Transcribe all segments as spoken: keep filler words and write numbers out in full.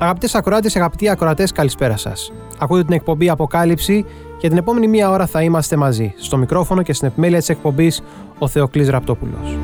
Αγαπητές ακροάτες, αγαπητοί ακροατές, καλησπέρα σας. Ακούτε την εκπομπή Αποκάλυψη. Για την επόμενη μία ώρα θα είμαστε μαζί. Στο μικρόφωνο και στην επιμέλεια της εκπομπής ο Θεοκλής Ραπτόπουλος.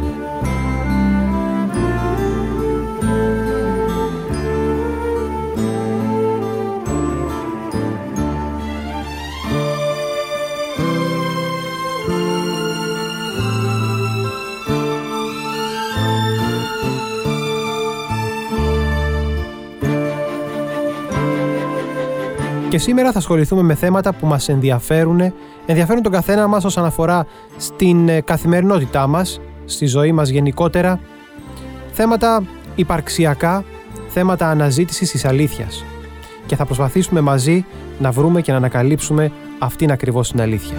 Και σήμερα θα ασχοληθούμε με θέματα που μας ενδιαφέρουν, ενδιαφέρουν τον καθένα μας όσον αφορά στην καθημερινότητά μας, στη ζωή μας γενικότερα, θέματα υπαρξιακά, θέματα αναζήτησης της αλήθειας. Και θα προσπαθήσουμε μαζί να βρούμε και να ανακαλύψουμε αυτήν ακριβώς την αλήθεια.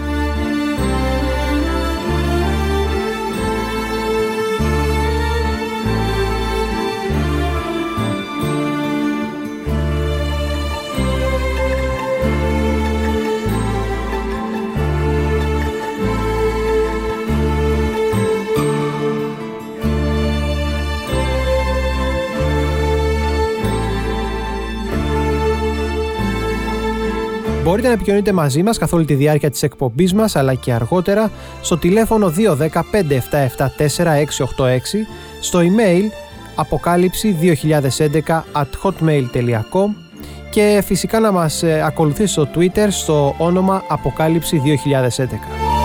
Μπορείτε να επικοινωνείτε μαζί μας καθ' όλη τη διάρκεια της εκπομπής μας, αλλά και αργότερα στο τηλέφωνο δύο ένα μηδέν πέντε επτά επτά τέσσερα έξι οκτώ έξι, στο email αποκάλυψη δύο χιλιάδες έντεκα at hotmail τελεία com και φυσικά να μας ακολουθήσει στο Twitter στο όνομα Αποκάλυψη δύο χιλιάδες έντεκα.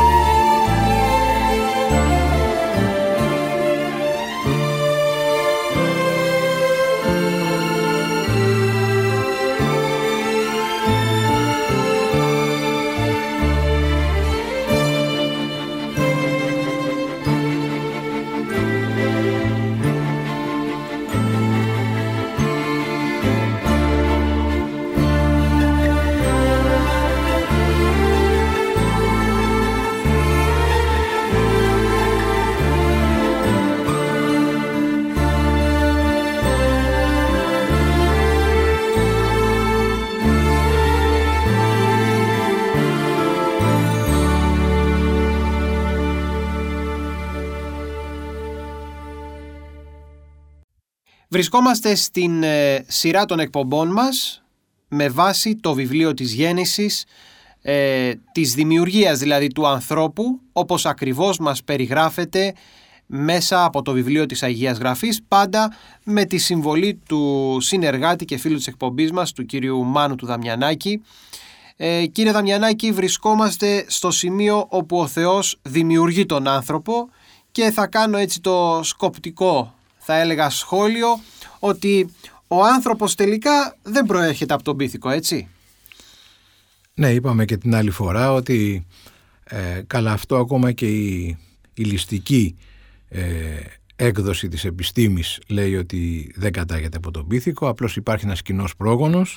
Βρισκόμαστε στην ε, σειρά των εκπομπών μας με βάση το βιβλίο της Γέννησης, ε, της δημιουργίας δηλαδή του ανθρώπου, όπως ακριβώς μας περιγράφεται μέσα από το βιβλίο της Αγίας Γραφής, πάντα με τη συμβολή του συνεργάτη και φίλου της εκπομπής μας, του κύριου Μάνου του Δαμιανάκη. Ε, κύριε Δαμιανάκη, βρισκόμαστε στο σημείο όπου ο Θεός δημιουργεί τον άνθρωπο και θα κάνω έτσι το σκοπτικό, θα έλεγα, σχόλιο ότι ο άνθρωπος τελικά δεν προέρχεται από τον πίθηκο, έτσι. Ναι, είπαμε και την άλλη φορά ότι ε, καλά αυτό ακόμα και η, η ληστική ε, έκδοση της επιστήμης λέει ότι δεν κατάγεται από τον πίθηκο, απλώς υπάρχει ένας κοινός πρόγονος.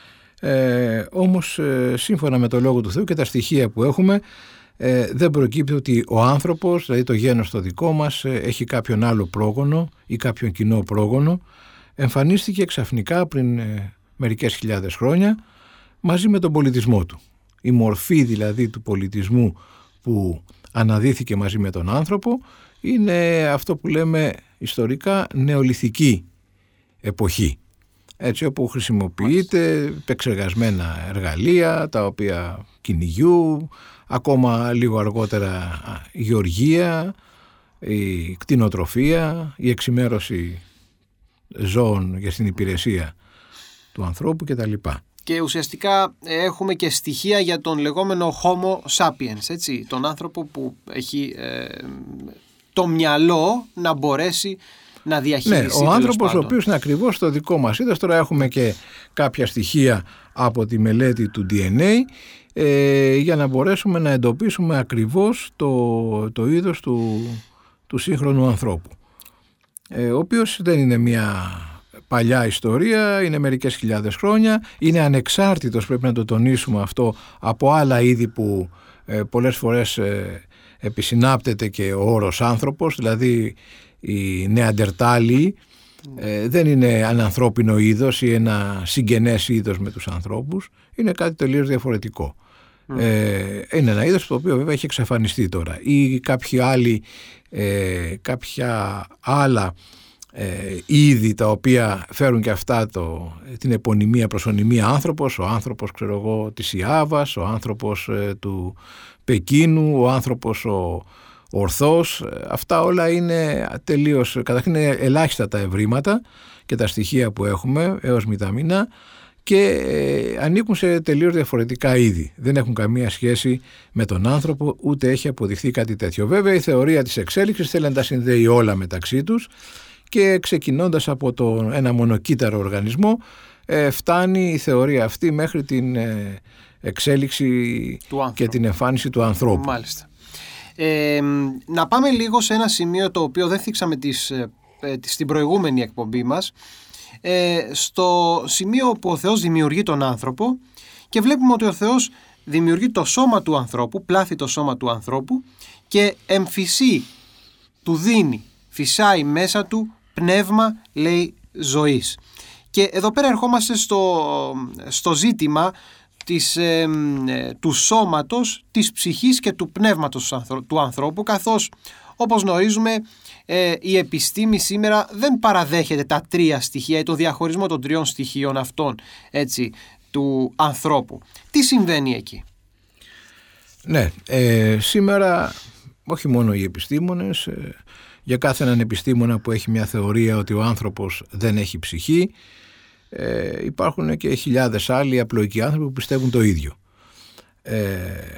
Ε, όμως ε, σύμφωνα με το Λόγο του Θεού και τα στοιχεία που έχουμε, Ε, δεν προκύπτει ότι ο άνθρωπος, δηλαδή το γένος το δικό μας, ε, έχει κάποιον άλλο πρόγονο ή κάποιον κοινό πρόγονο. Εμφανίστηκε ξαφνικά πριν ε, μερικές χιλιάδες χρόνια μαζί με τον πολιτισμό του. Η μορφή δηλαδή του πολιτισμού που αναδύθηκε μαζί με τον άνθρωπο είναι αυτό που λέμε ιστορικά νεολιθική εποχή. Έτσι, όπου χρησιμοποιείται επεξεργασμένα εργαλεία τα οποία κυνηγιού, ακόμα λίγο αργότερα η γεωργία, η κτηνοτροφία, η εξημέρωση ζώων για την υπηρεσία του ανθρώπου κτλ. Και ουσιαστικά έχουμε και στοιχεία για τον λεγόμενο Homo sapiens, έτσι, τον άνθρωπο που έχει ε, το μυαλό να μπορέσει να διαχειριστεί. Ναι, ο άνθρωπος ο οποίος είναι ακριβώς το δικό μας είδος. Τώρα έχουμε και κάποια στοιχεία από τη μελέτη του ντι εν έι ε, για να μπορέσουμε να εντοπίσουμε ακριβώς το, το είδος του, του σύγχρονου ανθρώπου, ε, ο οποίος δεν είναι μια παλιά ιστορία, είναι μερικές χιλιάδες χρόνια, είναι ανεξάρτητος, πρέπει να το τονίσουμε αυτό, από άλλα είδη που ε, πολλές φορές ε, επισυνάπτεται και ο όρος άνθρωπος, δηλαδή οι Νεαντερτάλοι ε, δεν είναι ανανθρώπινο είδος ή ένα συγγενές είδος με τους ανθρώπους, είναι κάτι τελείως διαφορετικό. Mm. Ε, είναι ένα είδος το οποίο βέβαια έχει εξαφανιστεί τώρα, ή κάποιοι άλλοι, ε, κάποια άλλα ε, είδη τα οποία φέρουν και αυτά το, την επωνυμία προσωνυμία άνθρωπος, ο άνθρωπος ξέρω εγώ της Ιάβας, ο άνθρωπος ε, του Πεκίνου, ο άνθρωπος ο ορθός. Αυτά όλα είναι τελείως, καταρχήν είναι ελάχιστα τα ευρήματα και τα στοιχεία που έχουμε έως μηδαμινά και ε, ανήκουν σε τελείως διαφορετικά είδη. Δεν έχουν καμία σχέση με τον άνθρωπο, ούτε έχει αποδειχθεί κάτι τέτοιο. Βέβαια η θεωρία της εξέλιξης θέλει να τα συνδέει όλα μεταξύ τους και ξεκινώντας από το, ένα μονοκύτταρο οργανισμό ε, φτάνει η θεωρία αυτή μέχρι την ε, εξέλιξη και την εμφάνιση του ανθρώπου. Μάλιστα. Ε, να πάμε λίγο σε ένα σημείο το οποίο δεν θίξαμε τις, ε, στην προηγούμενη εκπομπή μας, ε, στο σημείο που ο Θεός δημιουργεί τον άνθρωπο και βλέπουμε ότι ο Θεός δημιουργεί το σώμα του ανθρώπου, πλάθει το σώμα του ανθρώπου και εμφυσεί, του δίνει, φυσάει μέσα του πνεύμα, λέει, ζωής. Και εδώ πέρα ερχόμαστε στο, στο ζήτημα της, ε, του σώματος, της ψυχής και του πνεύματος του ανθρώπου, καθώς όπως γνωρίζουμε ε, η επιστήμη σήμερα δεν παραδέχεται τα τρία στοιχεία ή το διαχωρισμό των τριών στοιχείων αυτών, έτσι, του ανθρώπου. Τι συμβαίνει εκεί? Ναι, ε, σήμερα όχι μόνο οι επιστήμονες, ε, για κάθε έναν επιστήμονα που έχει μια θεωρία ότι ο άνθρωπος δεν έχει ψυχή, Ε, υπάρχουν και χιλιάδες άλλοι απλοϊκοί άνθρωποι που πιστεύουν το ίδιο. Ε,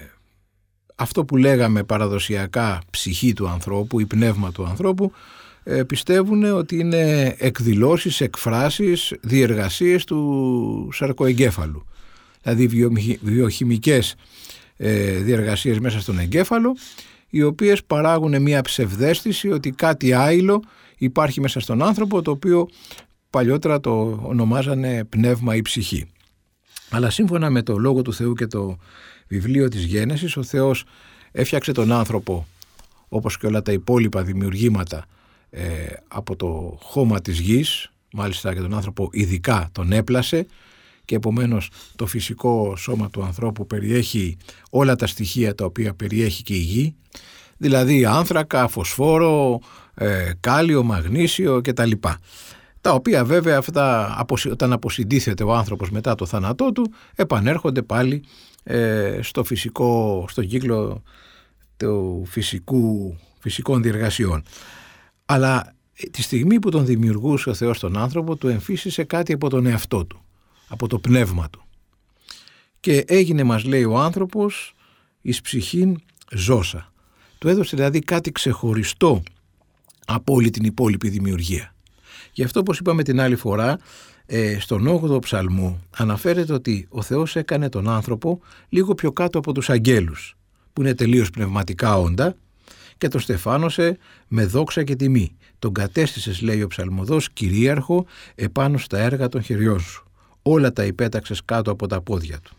αυτό που λέγαμε παραδοσιακά ψυχή του ανθρώπου ή πνεύμα του ανθρώπου, ε, πιστεύουν ότι είναι εκδηλώσεις, εκφράσεις, διεργασίες του σαρκοεγκέφαλου. Δηλαδή βιομηχ, βιοχημικές ε, διεργασίες μέσα στον εγκέφαλο, οι οποίες παράγουν μια ψευδαίσθηση ότι κάτι άειλο υπάρχει μέσα στον άνθρωπο, το οποίο παλιότερα το ονομάζανε πνεύμα ή ψυχή. Αλλά σύμφωνα με το Λόγο του Θεού και το βιβλίο της Γένεσης, ο Θεός έφτιαξε τον άνθρωπο, όπως και όλα τα υπόλοιπα δημιουργήματα, ε, από το χώμα της γης, μάλιστα και τον άνθρωπο ειδικά τον έπλασε, και επομένως το φυσικό σώμα του ανθρώπου περιέχει όλα τα στοιχεία τα οποία περιέχει και η γη, δηλαδή άνθρακα, φωσφόρο, ε, κάλιο, μαγνήσιο κτλ. Τα οποία βέβαια αυτά, όταν αποσυντίθεται ο άνθρωπος μετά το θάνατό του, επανέρχονται πάλι ε, στο φυσικό, στον κύκλο του φυσικού, φυσικών διεργασιών. Αλλά τη στιγμή που τον δημιουργούσε ο Θεός τον άνθρωπο, του εμφύσισε κάτι από τον εαυτό του, από το πνεύμα του. Και έγινε, μας λέει, ο άνθρωπος εις ψυχήν ζώσα. Του έδωσε δηλαδή κάτι ξεχωριστό από όλη την υπόλοιπη δημιουργία. Γι' αυτό, όπως είπαμε την άλλη φορά, ε, στον όγδοο ψαλμό αναφέρεται ότι ο Θεός έκανε τον άνθρωπο λίγο πιο κάτω από τους αγγέλους, που είναι τελείως πνευματικά όντα, και τον στεφάνωσε με δόξα και τιμή. Τον κατέστησες, λέει ο ψαλμοδός, κυρίαρχο επάνω στα έργα των χεριών σου. Όλα τα υπέταξες κάτω από τα πόδια του.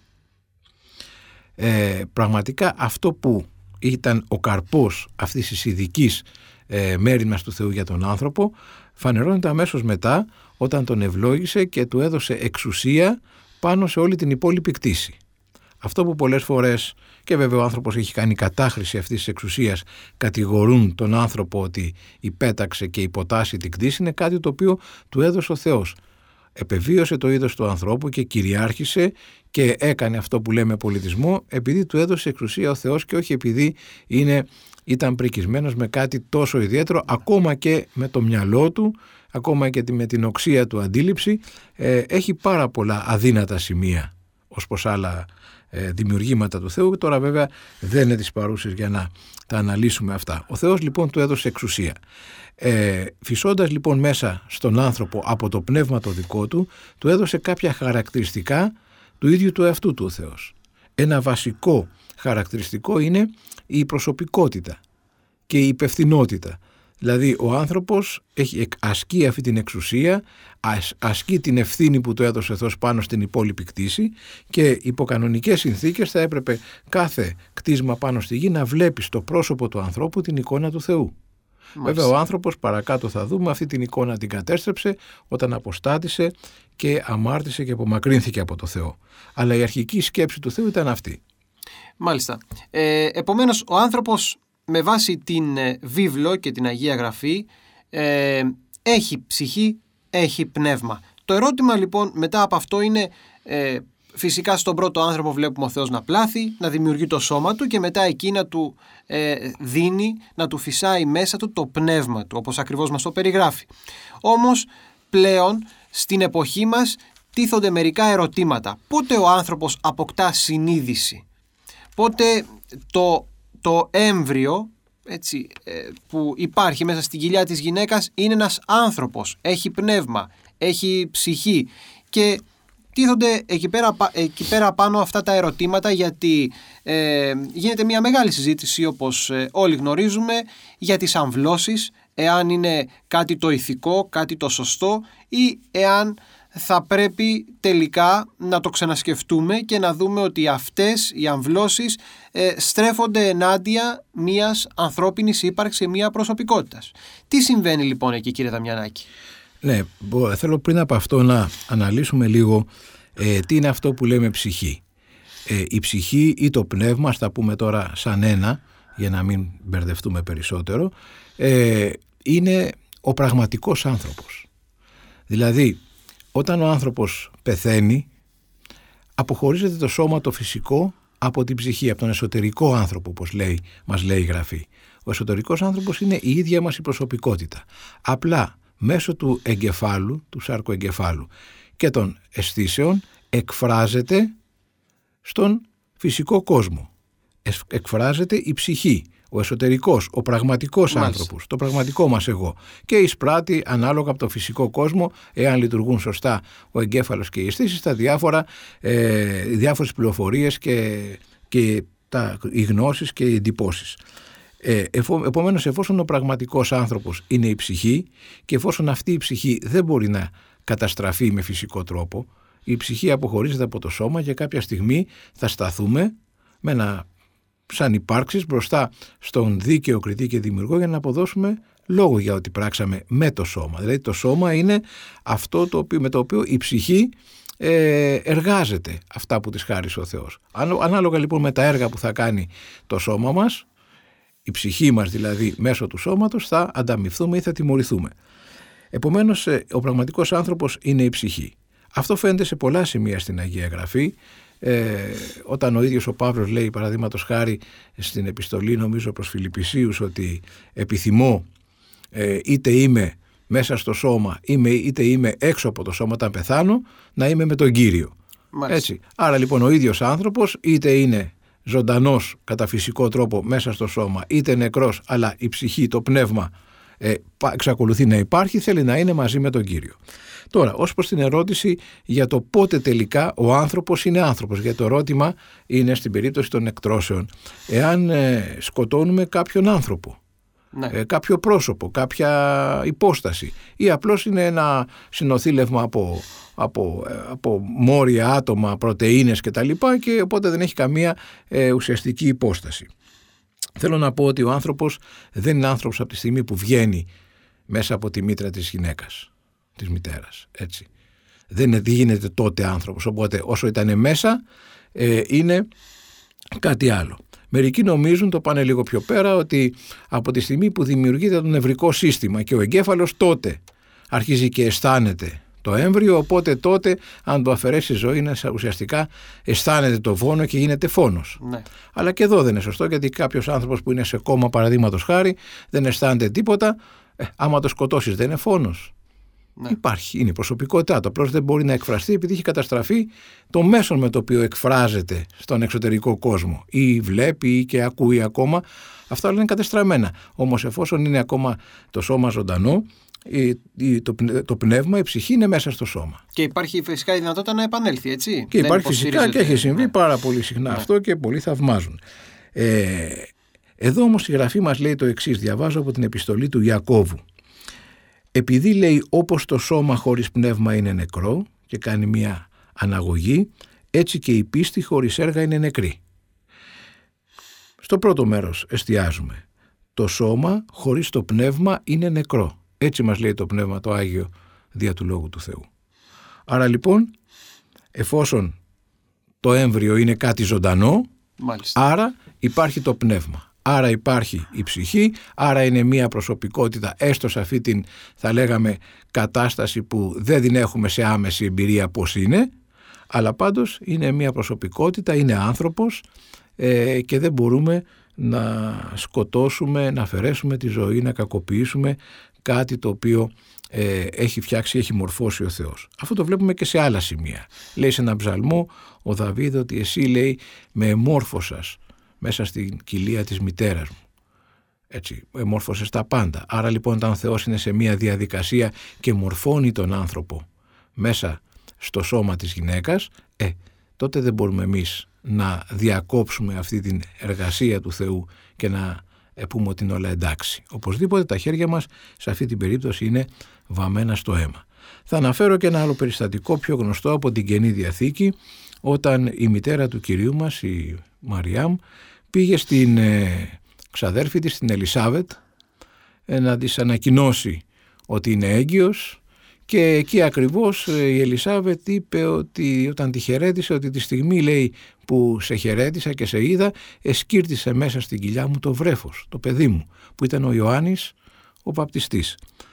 Ε, πραγματικά αυτό που ήταν ο καρπός αυτής της ειδικής ε, μέριμνας του Θεού για τον άνθρωπο, φανερώνεται αμέσως μετά όταν τον ευλόγησε και του έδωσε εξουσία πάνω σε όλη την υπόλοιπη κτήση. Αυτό που πολλές φορές, και βέβαια ο άνθρωπος έχει κάνει κατάχρηση αυτής της εξουσίας, κατηγορούν τον άνθρωπο ότι υπέταξε και υποτάσσει την κτήση, είναι κάτι το οποίο του έδωσε ο Θεός. Επεβίωσε το είδος του ανθρώπου και κυριάρχησε και έκανε αυτό που λέμε πολιτισμό, επειδή του έδωσε εξουσία ο Θεός και όχι επειδή είναι, ήταν πρικισμένος με κάτι τόσο ιδιαίτερο, ακόμα και με το μυαλό του, ακόμα και με την οξία του αντίληψη, ε, έχει πάρα πολλά αδύνατα σημεία ως προς άλλα ε, δημιουργήματα του Θεού. Τώρα βέβαια δεν είναι τις παρούσες για να τα αναλύσουμε αυτά. Ο Θεός λοιπόν του έδωσε εξουσία. Ε, φυσώντας λοιπόν μέσα στον άνθρωπο από το πνεύμα το δικό του, του έδωσε κάποια χαρακτηριστικά του ίδιου του εαυτού του ο Θεός. Ένα βασικό χαρακτηριστικό είναι η προσωπικότητα και η υπευθυνότητα. Δηλαδή ο άνθρωπος έχει, ασκεί αυτή την εξουσία, ασκεί την ευθύνη που του έδωσε ο Θεός πάνω στην υπόλοιπη κτήση, και υπό κανονικές συνθήκες θα έπρεπε κάθε κτίσμα πάνω στη γη να βλέπει στο πρόσωπο του ανθρώπου την εικόνα του Θεού. Μάλιστα. Βέβαια ο άνθρωπος, παρακάτω θα δούμε, αυτή την εικόνα την κατέστρεψε όταν αποστάτησε και αμάρτησε και απομακρύνθηκε από το Θεό. Αλλά η αρχική σκέψη του Θεού ήταν αυτή. Μάλιστα. Ε, επομένως ο άνθρωπος, με βάση την βίβλο και την Αγία Γραφή, ε, έχει ψυχή, έχει πνεύμα. Το ερώτημα λοιπόν μετά από αυτό είναι, ε, φυσικά στον πρώτο άνθρωπο βλέπουμε ο Θεός να πλάθει, να δημιουργεί το σώμα του και μετά εκεί να του ε, δίνει, να του φυσάει μέσα του το πνεύμα του, όπως ακριβώς μας το περιγράφει. Όμως πλέον στην εποχή μας τίθονται μερικά ερωτήματα. Πότε ο άνθρωπος αποκτά συνείδηση? Πότε το, το έμβριο, έτσι, που υπάρχει μέσα στην κοιλιά της γυναίκας είναι ένας άνθρωπος, έχει πνεύμα, έχει ψυχή? Και τίθονται εκεί πέρα, εκεί πέρα πάνω αυτά τα ερωτήματα, γιατί ε, γίνεται μια μεγάλη συζήτηση, όπως ε, όλοι γνωρίζουμε, για τις αμβλώσεις, εάν είναι κάτι το ηθικό, κάτι το σωστό, ή εάν θα πρέπει τελικά να το ξανασκεφτούμε και να δούμε ότι αυτές οι αμβλώσεις ε, στρέφονται ενάντια μιας ανθρώπινης ύπαρξης, μια προσωπικότητας. Τι συμβαίνει λοιπόν εκεί, κύριε Δαμιανάκη? Ναι, θέλω πριν από αυτό να αναλύσουμε λίγο ε, τι είναι αυτό που λέμε ψυχή. Ε, η ψυχή ή το πνεύμα, ας τα πούμε τώρα σαν ένα, για να μην μπερδευτούμε περισσότερο, ε, είναι ο πραγματικός άνθρωπος. Δηλαδή, όταν ο άνθρωπος πεθαίνει, αποχωρίζεται το σώμα το φυσικό από την ψυχή, από τον εσωτερικό άνθρωπο, όπως λέει, μας λέει η Γραφή. Ο εσωτερικός άνθρωπος είναι η ίδια μας η προσωπικότητα. Απλά μέσω του εγκεφάλου, του σάρκοεγκεφάλου και των αισθήσεων εκφράζεται στον φυσικό κόσμο. Εκφράζεται η ψυχή, ο εσωτερικός, ο πραγματικός Μάλιστα. άνθρωπος, το πραγματικό μας εγώ, και εισπράττει ανάλογα από το φυσικό κόσμο, εάν λειτουργούν σωστά ο εγκέφαλος και οι αισθήσεις, τα διάφορα, ε, οι διάφορες πληροφορίες και, και τα, οι γνώσεις και οι εντυπώσεις. Ε, εφο, επομένως, εφόσον ο πραγματικός άνθρωπος είναι η ψυχή, και εφόσον αυτή η ψυχή δεν μπορεί να καταστραφεί με φυσικό τρόπο, η ψυχή αποχωρίζεται από το σώμα και κάποια στιγμή θα σταθούμε με ένα, σαν υπάρξεις μπροστά στον δίκαιο κριτή και δημιουργό, για να αποδώσουμε λόγο για ό,τι πράξαμε με το σώμα. Δηλαδή το σώμα είναι αυτό το οποίο, με το οποίο η ψυχή ε, εργάζεται αυτά που της χάρισε ο Θεός. Ανάλογα λοιπόν με τα έργα που θα κάνει το σώμα μας, η ψυχή μας δηλαδή μέσω του σώματος, θα ανταμοιφθούμε ή θα τιμωρηθούμε. Επομένως, ο πραγματικός άνθρωπος είναι η ψυχή. Αυτό φαίνεται σε πολλά σημεία στην Αγία Γραφή. Ε, όταν ο ίδιος ο Παύλος λέει, παραδείγματος χάρη, στην επιστολή νομίζω προς Φιλιππισίους, ότι επιθυμώ ε, είτε είμαι μέσα στο σώμα είμαι, είτε είμαι έξω από το σώμα όταν πεθάνω, να είμαι με τον Κύριο. Έτσι. Άρα λοιπόν ο ίδιος άνθρωπος είτε είναι ζωντανός κατά φυσικό τρόπο μέσα στο σώμα, είτε νεκρός, αλλά η ψυχή, το πνεύμα ε, εξακολουθεί να υπάρχει, θέλει να είναι μαζί με τον Κύριο. Τώρα, ως προς την ερώτηση για το πότε τελικά ο άνθρωπος είναι άνθρωπος, γιατί το ερώτημα είναι στην περίπτωση των εκτρώσεων, εάν ε, σκοτώνουμε κάποιον άνθρωπο, ναι. ε, κάποιο πρόσωπο, κάποια υπόσταση, ή απλώς είναι ένα συνοθήλευμα από, από, ε, από μόρια, άτομα, πρωτεΐνες κτλ. Και οπότε δεν έχει καμία ε, ουσιαστική υπόσταση. Θέλω να πω ότι ο άνθρωπος δεν είναι άνθρωπος από τη στιγμή που βγαίνει μέσα από τη μήτρα της γυναίκας, της μητέρας, έτσι. Δεν είναι, γίνεται τότε άνθρωπος, οπότε όσο ήταν μέσα ε, είναι κάτι άλλο. Μερικοί νομίζουν, το πάνε λίγο πιο πέρα, ότι από τη στιγμή που δημιουργείται το νευρικό σύστημα και ο εγκέφαλος, τότε αρχίζει και αισθάνεται το έμβριο, οπότε τότε αν το αφαιρέσει η ζωή, είναι ουσιαστικά αισθάνεται το βόνο και γίνεται φόνος. Ναι. Αλλά και εδώ δεν είναι σωστό, γιατί κάποιος άνθρωπος που είναι σε κόμμα, παραδείγματος χάρη, δεν αισθάνεται τίποτα, ε, άμα το σκοτώσεις δεν είναι φόνος. Ναι. Υπάρχει, είναι η προσωπικότητά του. Απλώς δεν μπορεί να εκφραστεί επειδή έχει καταστραφεί το μέσο με το οποίο εκφράζεται στον εξωτερικό κόσμο. Ή βλέπει ή και ακούει ακόμα. Αυτά όλα είναι κατεστραμμένα. Όμως εφόσον είναι ακόμα το σώμα ζωντανό, το, το πνεύμα, η ψυχή είναι μέσα στο σώμα. Και υπάρχει φυσικά η δυνατότητα να επανέλθει, έτσι. Και υπάρχει φυσικά και έχει συμβεί ναι. πάρα πολύ συχνά ναι. αυτό και πολλοί θαυμάζουν. Ε, εδώ όμως η Γραφή μας λέει το εξής. Διαβάζω από την επιστολή του Ιακώβου. Επειδή λέει όπως το σώμα χωρίς πνεύμα είναι νεκρό, και κάνει μια αναγωγή, έτσι και η πίστη χωρίς έργα είναι νεκρή. Στο πρώτο μέρος εστιάζουμε. Το σώμα χωρίς το πνεύμα είναι νεκρό. Έτσι μας λέει το Πνεύμα το Άγιο δια του Λόγου του Θεού. Άρα λοιπόν, εφόσον το έμβριο είναι κάτι ζωντανό, μάλιστα, άρα υπάρχει το πνεύμα. Άρα υπάρχει η ψυχή, άρα είναι μια προσωπικότητα, έστω σε αυτή την, θα λέγαμε, κατάσταση που δεν την έχουμε σε άμεση εμπειρία πώς είναι, αλλά πάντως είναι μια προσωπικότητα, είναι άνθρωπος ε, και δεν μπορούμε να σκοτώσουμε, να αφαιρέσουμε τη ζωή, να κακοποιήσουμε κάτι το οποίο ε, έχει φτιάξει, έχει μορφώσει ο Θεός. Αυτό το βλέπουμε και σε άλλα σημεία. Λέει σε έναν ψαλμό ο Δαβίδ ότι εσύ, λέει, με εμόρφωσας μέσα στην κοιλία της μητέρας μου. Έτσι, εμόρφωσες τα πάντα. Άρα λοιπόν όταν ο Θεός είναι σε μια διαδικασία και μορφώνει τον άνθρωπο μέσα στο σώμα της γυναίκας, ε, τότε δεν μπορούμε εμείς να διακόψουμε αυτή την εργασία του Θεού και να πούμε ότι είναι όλα εντάξει. Οπωσδήποτε τα χέρια μας σε αυτή την περίπτωση είναι βαμμένα στο αίμα. Θα αναφέρω και ένα άλλο περιστατικό πιο γνωστό από την Καινή Διαθήκη, όταν η μητέρα του Κυρίου μας, η Μαριάμ, πήγε στην ε, ξαδέρφη της, την Ελισάβετ, ε, να της ανακοινώσει ότι είναι έγκυος, και εκεί ακριβώς ε, η Ελισάβετ είπε ότι όταν τη χαιρέτησε, ότι τη στιγμή, λέει, που σε χαιρέτησα και σε είδα, εσκύρτησε μέσα στην κοιλιά μου το βρέφος, το παιδί μου, που ήταν ο Ιωάννης ο βαπτιστής.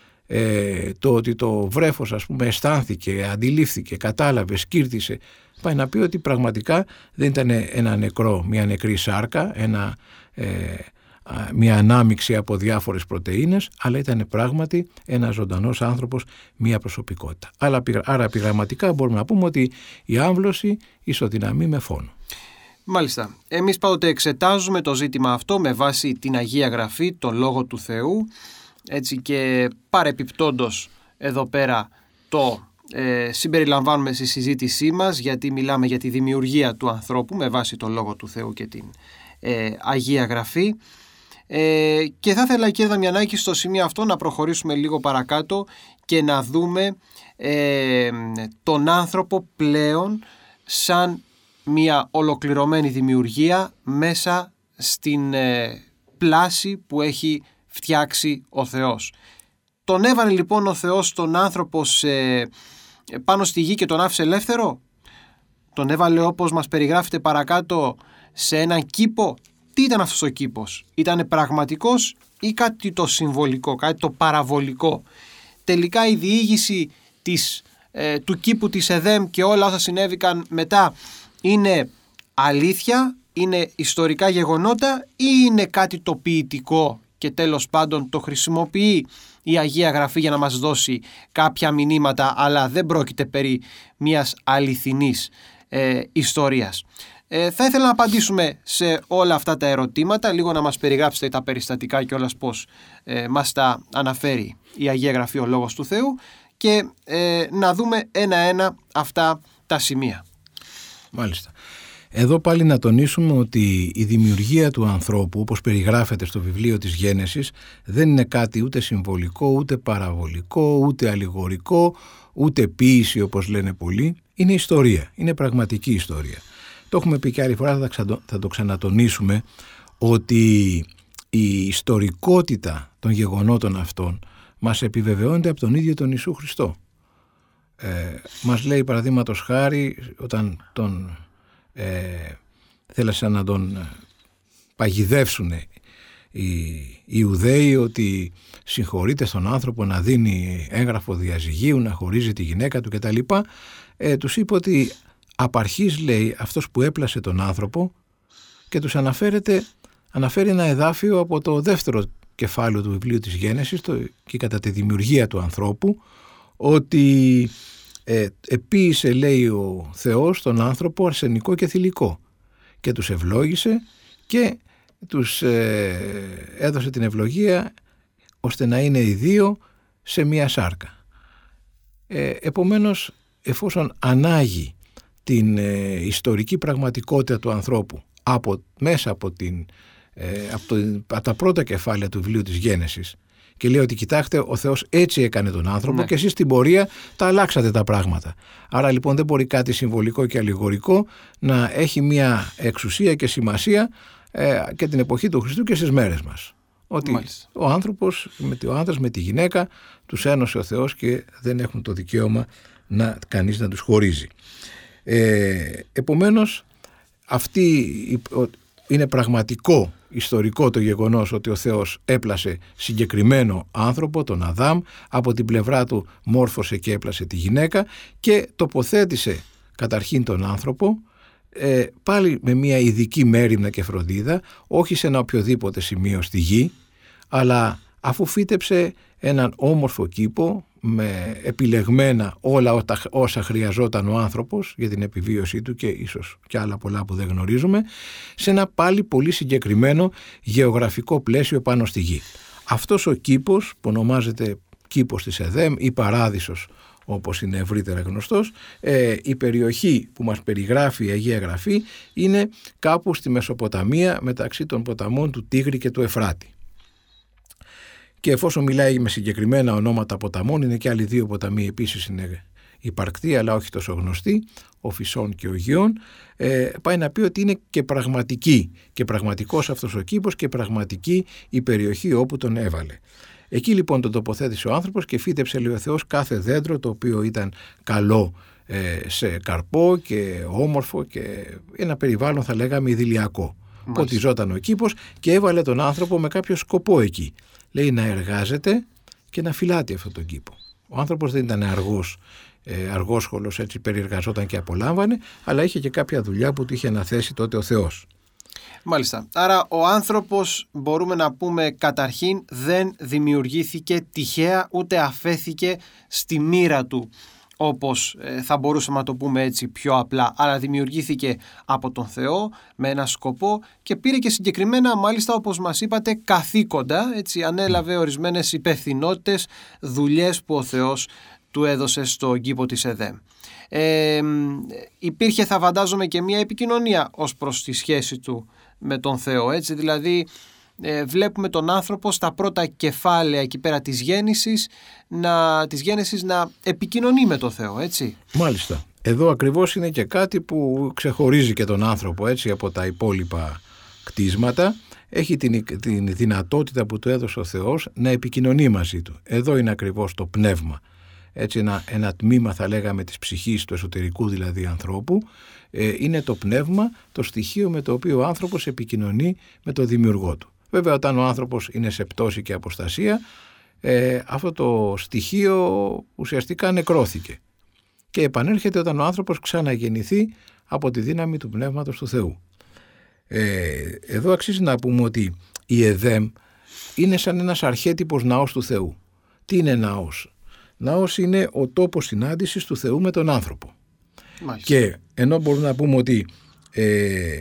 Ε, το ότι το βρέφος, ας πούμε, αισθάνθηκε, αντιλήφθηκε, κατάλαβε, σκύρτησε, πάει να πει ότι πραγματικά δεν ήταν ένα νεκρό, μια νεκρή σάρκα, ένα, ε, μια ανάμειξη από διάφορες πρωτεΐνες, αλλά ήταν πράγματι ένας ζωντανός άνθρωπος, μια προσωπικότητα. Άρα, άρα επιγραμματικά μπορούμε να πούμε ότι η άμβλωση ισοδυναμεί με φόνο. Μάλιστα. Εμείς πάντοτε εξετάζουμε το ζήτημα αυτό με βάση την Αγία Γραφή, τον Λόγο του Θεού, έτσι, και παρεπιπτόντος εδώ πέρα το ε, συμπεριλαμβάνουμε στη συζήτησή μας, γιατί μιλάμε για τη δημιουργία του ανθρώπου με βάση τον Λόγο του Θεού και την ε, Αγία Γραφή. Ε, και θα ήθελα, κύριε Δαμιανάκη, στο σημείο αυτό να προχωρήσουμε λίγο παρακάτω και να δούμε ε, τον άνθρωπο πλέον σαν μια ολοκληρωμένη δημιουργία μέσα στην ε, πλάση που έχει φτιάξει ο Θεός. Τον έβαλε λοιπόν ο Θεός τον άνθρωπο σε, πάνω στη γη και τον άφησε ελεύθερο. Τον έβαλε, όπως μας περιγράφεται παρακάτω, σε έναν κήπο. Τι ήταν αυτός ο κήπος? Ήταν πραγματικός ή κάτι το συμβολικό, κάτι το παραβολικό? Τελικά η διήγηση της, ε, του κήπου της Εδέμ και όλα όσα συνέβηκαν μετά είναι αλήθεια, είναι ιστορικά γεγονότα ή είναι κάτι το ποιητικό και τέλος πάντων το χρησιμοποιεί η Αγία Γραφή για να μας δώσει κάποια μηνύματα, αλλά δεν πρόκειται περί μιας αληθινής ε, ιστορίας? Ε, θα ήθελα να απαντήσουμε σε όλα αυτά τα ερωτήματα, λίγο να μας περιγράψετε τα περιστατικά και όλας πώς ε, μας τα αναφέρει η Αγία Γραφή, ο Λόγος του Θεού, και ε, να δούμε ένα-ένα αυτά τα σημεία. Μάλιστα. Εδώ πάλι να τονίσουμε ότι η δημιουργία του ανθρώπου, όπως περιγράφεται στο βιβλίο της Γένεσης, δεν είναι κάτι ούτε συμβολικό, ούτε παραβολικό, ούτε αλληγορικό, ούτε ποίηση όπως λένε πολλοί. Είναι ιστορία, είναι πραγματική ιστορία. Το έχουμε πει και άλλη φορά, θα το ξανατονίσουμε, ότι η ιστορικότητα των γεγονότων αυτών μας επιβεβαιώνεται από τον ίδιο τον Ιησού Χριστό. Ε, μας λέει παραδείγματος χάρη, όταν τον ε, θέλασαν να τον παγιδεύσουν οι Ιουδαίοι, ότι συγχωρείται στον άνθρωπο να δίνει έγγραφο διαζυγίου, να χωρίζει τη γυναίκα του κτλ. Ε, τους είπε ότι απ' αρχής, λέει, αυτός που έπλασε τον άνθρωπο, και τους αναφέρεται, αναφέρει ένα εδάφιο από το δεύτερο κεφάλαιο του βιβλίου της Γένεσης, το, και κατά τη δημιουργία του ανθρώπου, ότι ε, επίησε, λέει, ο Θεός τον άνθρωπο αρσενικό και θηλυκό και τους ευλόγησε και τους ε, έδωσε την ευλογία ώστε να είναι οι δύο σε μία σάρκα. Ε, επομένως, εφόσον ανάγει την ε, ιστορική πραγματικότητα του ανθρώπου από, μέσα από, την, ε, από, το, από τα πρώτα κεφάλαια του βιβλίου της Γένεσης, και λέει ότι κοιτάξτε, ο Θεός έτσι έκανε τον άνθρωπο, ναι, και εσείς στην πορεία τα αλλάξατε τα πράγματα. Άρα λοιπόν δεν μπορεί κάτι συμβολικό και αλληγορικό να έχει μια εξουσία και σημασία ε, και την εποχή του Χριστού και στις μέρες μας. Ότι Μάλιστα. ο άνθρωπος, με ο άντρας με τη γυναίκα, τους ένωσε ο Θεός και δεν έχουν το δικαίωμα να κανείς να τους χωρίζει. Ε, επομένως, αυτή είναι πραγματικό ιστορικό το γεγονός ότι ο Θεός έπλασε συγκεκριμένο άνθρωπο, τον Αδάμ, από την πλευρά του μόρφωσε και έπλασε τη γυναίκα και τοποθέτησε καταρχήν τον άνθρωπο ε, πάλι με μια ειδική μέριμνα και φροντίδα, όχι σε ένα οποιοδήποτε σημείο στη γη, αλλά αφού φύτεψε έναν όμορφο κήπο με επιλεγμένα όλα όσα χρειαζόταν ο άνθρωπος για την επιβίωσή του και ίσως και άλλα πολλά που δεν γνωρίζουμε, σε ένα πάλι πολύ συγκεκριμένο γεωγραφικό πλαίσιο πάνω στη γη. Αυτός ο κήπος που ονομάζεται κήπος της Εδέμ ή παράδεισος όπως είναι ευρύτερα γνωστός, ε, η περιοχή που μας περιγράφει η Αγία Γραφή είναι κάπου στη Μεσοποταμία μεταξύ των ποταμών του Τίγρη και του Εφράτη. Και εφόσον μιλάει με συγκεκριμένα ονόματα ποταμών, είναι και άλλοι δύο ποταμοί επίσης είναι υπαρκτοί, αλλά όχι τόσο γνωστοί, ο Φυσών και ο Γιών, ε, πάει να πει ότι είναι και πραγματική και πραγματικός αυτός ο κήπος και πραγματική η περιοχή όπου τον έβαλε. Εκεί λοιπόν τον τοποθέτησε ο άνθρωπος και φύτεψε, λέει ο Θεός, κάθε δέντρο το οποίο ήταν καλό ε, σε καρπό και όμορφο και ένα περιβάλλον θα λέγαμε ιδηλιακό. Ποτιζόταν ο κήπος και έβαλε τον άνθρωπο με κάποιο σκοπό εκεί. Λέει να εργάζεται και να φυλάτει αυτόν τον κήπο. Ο άνθρωπος δεν ήταν αργός, ε, αργόσχολος, έτσι περιεργαζόταν και απολάμβανε, αλλά είχε και κάποια δουλειά που του είχε αναθέσει τότε ο Θεός. Μάλιστα. Άρα ο άνθρωπος, μπορούμε να πούμε καταρχήν, δεν δημιουργήθηκε τυχαία ούτε αφέθηκε στη μοίρα του, όπως ε, θα μπορούσαμε να το πούμε έτσι πιο απλά, αλλά δημιουργήθηκε από τον Θεό με ένα σκοπό και πήρε και συγκεκριμένα, μάλιστα όπως μας είπατε, καθήκοντα, έτσι ανέλαβε ορισμένες υπευθυνότητες, δουλειές που ο Θεός του έδωσε στον κήπο της Εδέμ. Ε, υπήρχε, θα φαντάζομαι, και μια επικοινωνία ως προς τη σχέση του με τον Θεό, έτσι, δηλαδή ε, βλέπουμε τον άνθρωπο στα πρώτα κεφάλαια εκεί πέρα της γέννησης να, της γέννησης να επικοινωνεί με τον Θεό, έτσι. Μάλιστα. Εδώ ακριβώς είναι και κάτι που ξεχωρίζει και τον άνθρωπο, έτσι, από τα υπόλοιπα κτίσματα. Έχει την, την δυνατότητα που του έδωσε ο Θεός να επικοινωνεί μαζί του. Εδώ είναι ακριβώς το πνεύμα. Έτσι ένα, ένα τμήμα θα λέγαμε της ψυχής του εσωτερικού δηλαδή ανθρώπου, ε, είναι το πνεύμα, το στοιχείο με το οποίο ο άνθρωπος επικοινωνεί με το δημιουργό του. Βέβαια όταν ο άνθρωπος είναι σε πτώση και αποστασία, ε, αυτό το στοιχείο ουσιαστικά νεκρώθηκε και επανέρχεται όταν ο άνθρωπος ξαναγεννηθεί από τη δύναμη του Πνεύματος του Θεού. Ε, εδώ αξίζει να πούμε ότι η Εδέμ είναι σαν ένας αρχέτυπος ναός του Θεού. Τι είναι ναός? Ναός είναι ο τόπος συνάντησης του Θεού με τον άνθρωπο. Μάλιστα. Και ενώ μπορούμε να πούμε ότι ε,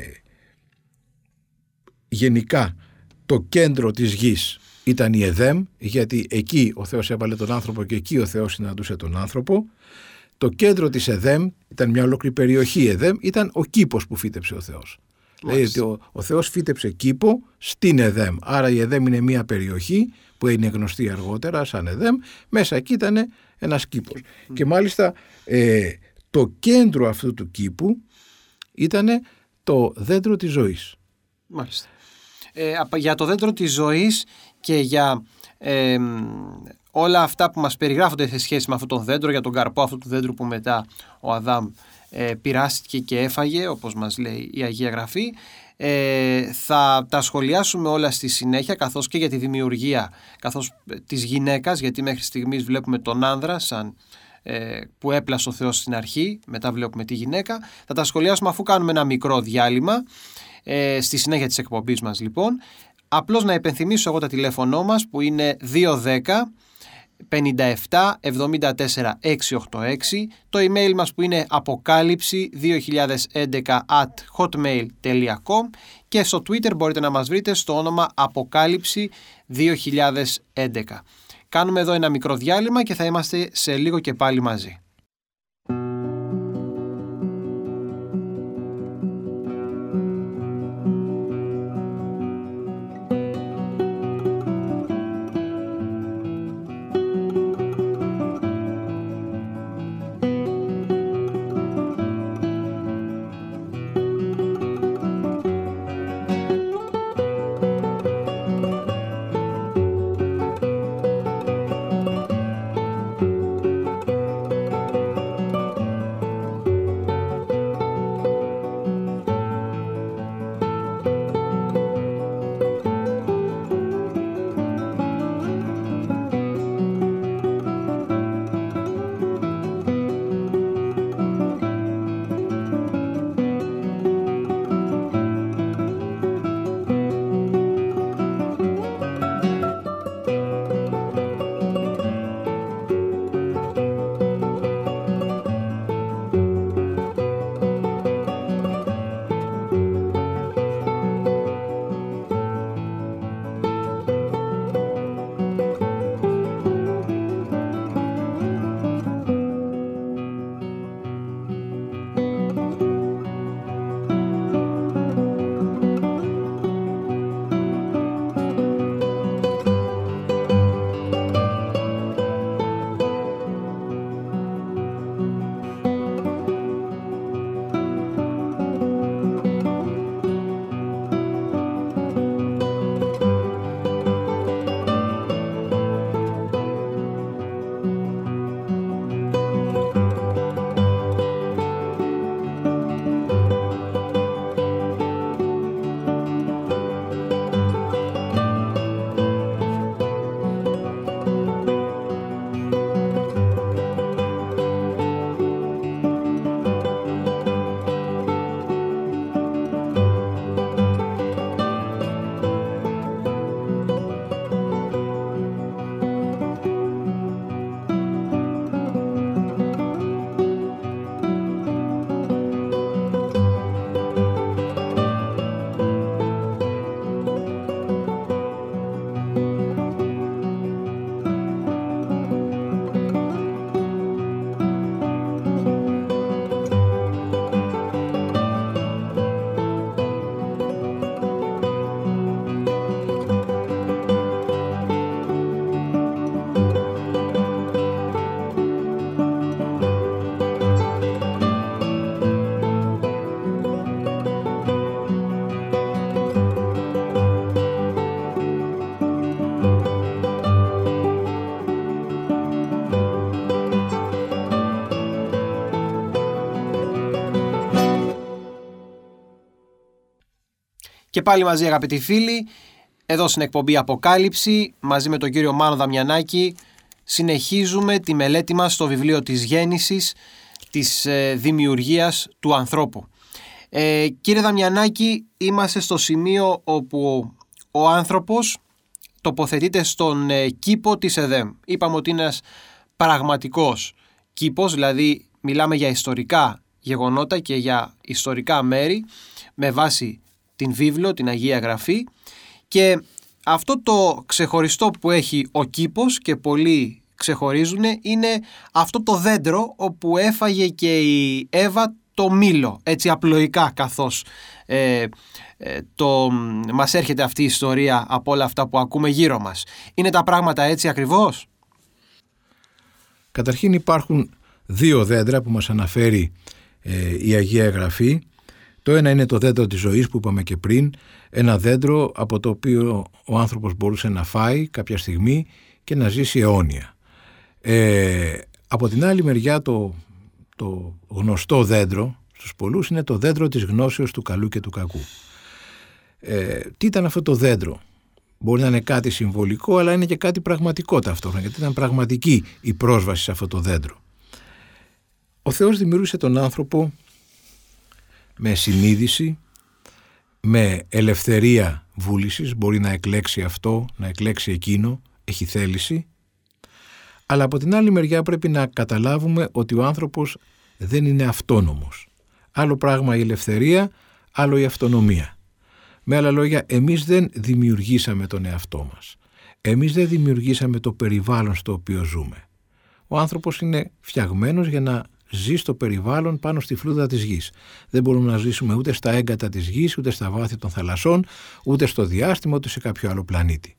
γενικά το κέντρο της γης ήταν η Εδέμ, γιατί εκεί ο Θεός έβαλε τον άνθρωπο και εκεί ο Θεός συναντούσε τον άνθρωπο, το κέντρο της Εδέμ ήταν μια ολόκληρη περιοχή. Εδέμ ήταν ο κήπος που φύτεψε ο Θεός. Λέει ότι ο, ο Θεός φύτεψε κήπο στην Εδέμ. Άρα η Εδέμ είναι μια περιοχή που είναι γνωστή αργότερα σαν Εδέμ. Μέσα εκεί ήταν ένας κήπος. Mm. Και μάλιστα ε, το κέντρο αυτού του κήπου ήταν το δέντρο της ζωής. Μάλιστα. Ε, για το δέντρο της ζωής και για ε, όλα αυτά που μας περιγράφονται σε σχέση με αυτό το δέντρο, για τον καρπό αυτού του δέντρου που μετά ο Αδάμ ε, πειράστηκε και έφαγε, όπως μας λέει η Αγία Γραφή, ε, θα τα σχολιάσουμε όλα στη συνέχεια, καθώς και για τη δημιουργία καθώς της γυναίκας, γιατί μέχρι στιγμής βλέπουμε τον άνδρα σαν ε, που έπλασε ο Θεός στην αρχή, μετά βλέπουμε τη γυναίκα. Θα τα σχολιάσουμε αφού κάνουμε ένα μικρό διάλειμμα ε, στη συνέχεια της εκπομπής μας λοιπόν. Απλώς να υπενθυμίσω εγώ τα τηλέφωνο μας που είναι δύο δέκα πενήντα επτά εβδομήντα τέσσερα εξακόσια ογδόντα έξι, το email μας που είναι αποκάλυψη δύο χιλιάδες έντεκα at hotmail τελεία com και στο Twitter μπορείτε να μας βρείτε στο όνομα αποκάλυψη δύο χιλιάδες έντεκα. Κάνουμε εδώ ένα μικρό διάλειμμα και θα είμαστε σε λίγο και πάλι μαζί. Και πάλι μαζί, αγαπητοί φίλοι, εδώ στην εκπομπή Αποκάλυψη, μαζί με τον κύριο Μάνο Δαμιανάκη, συνεχίζουμε τη μελέτη μας στο βιβλίο της γέννησης, της ε, δημιουργίας του ανθρώπου. Ε, κύριε Δαμιανάκη, είμαστε στο σημείο όπου ο άνθρωπος τοποθετείται στον ε, κήπο της Εδέμ. Είπαμε ότι είναι ένας πραγματικός κήπος, δηλαδή μιλάμε για ιστορικά γεγονότα και για ιστορικά μέρη με βάση την βίβλο, την Αγία Γραφή, και αυτό το ξεχωριστό που έχει ο κήπος και πολλοί ξεχωρίζουν είναι αυτό το δέντρο όπου έφαγε και η Εύα το μήλο, έτσι απλοϊκά, καθώς ε, ε, το, μας έρχεται αυτή η ιστορία από όλα αυτά που ακούμε γύρω μας. Είναι τα πράγματα έτσι ακριβώς? Καταρχήν υπάρχουν δύο δέντρα που μας αναφέρει ε, η Αγία Γραφή. Το ένα είναι το δέντρο της ζωής που είπαμε και πριν, ένα δέντρο από το οποίο ο άνθρωπος μπορούσε να φάει κάποια στιγμή και να ζήσει αιώνια. Ε, από την άλλη μεριά το, το γνωστό δέντρο στους πολλούς είναι το δέντρο της γνώσεως του καλού και του κακού. Ε, τι ήταν αυτό το δέντρο? Μπορεί να είναι κάτι συμβολικό, αλλά είναι και κάτι πραγματικό ταυτόχρονα, γιατί ήταν πραγματική η πρόσβαση σε αυτό το δέντρο. Ο Θεός δημιούργησε τον άνθρωπο με συνείδηση, με ελευθερία βούλησης, μπορεί να εκλέξει αυτό, να εκλέξει εκείνο, έχει θέληση. Αλλά από την άλλη μεριά πρέπει να καταλάβουμε ότι ο άνθρωπος δεν είναι αυτόνομος. Άλλο πράγμα η ελευθερία, άλλο η αυτονομία. Με άλλα λόγια, εμείς δεν δημιουργήσαμε τον εαυτό μας. Εμείς δεν δημιουργήσαμε το περιβάλλον στο οποίο ζούμε. Ο άνθρωπος είναι φτιαγμένος για να ζει στο περιβάλλον πάνω στη φλούδα της γης. Δεν μπορούμε να ζήσουμε ούτε στα έγκατα της γης, ούτε στα βάθη των θαλασσών, ούτε στο διάστημα, ούτε σε κάποιο άλλο πλανήτη.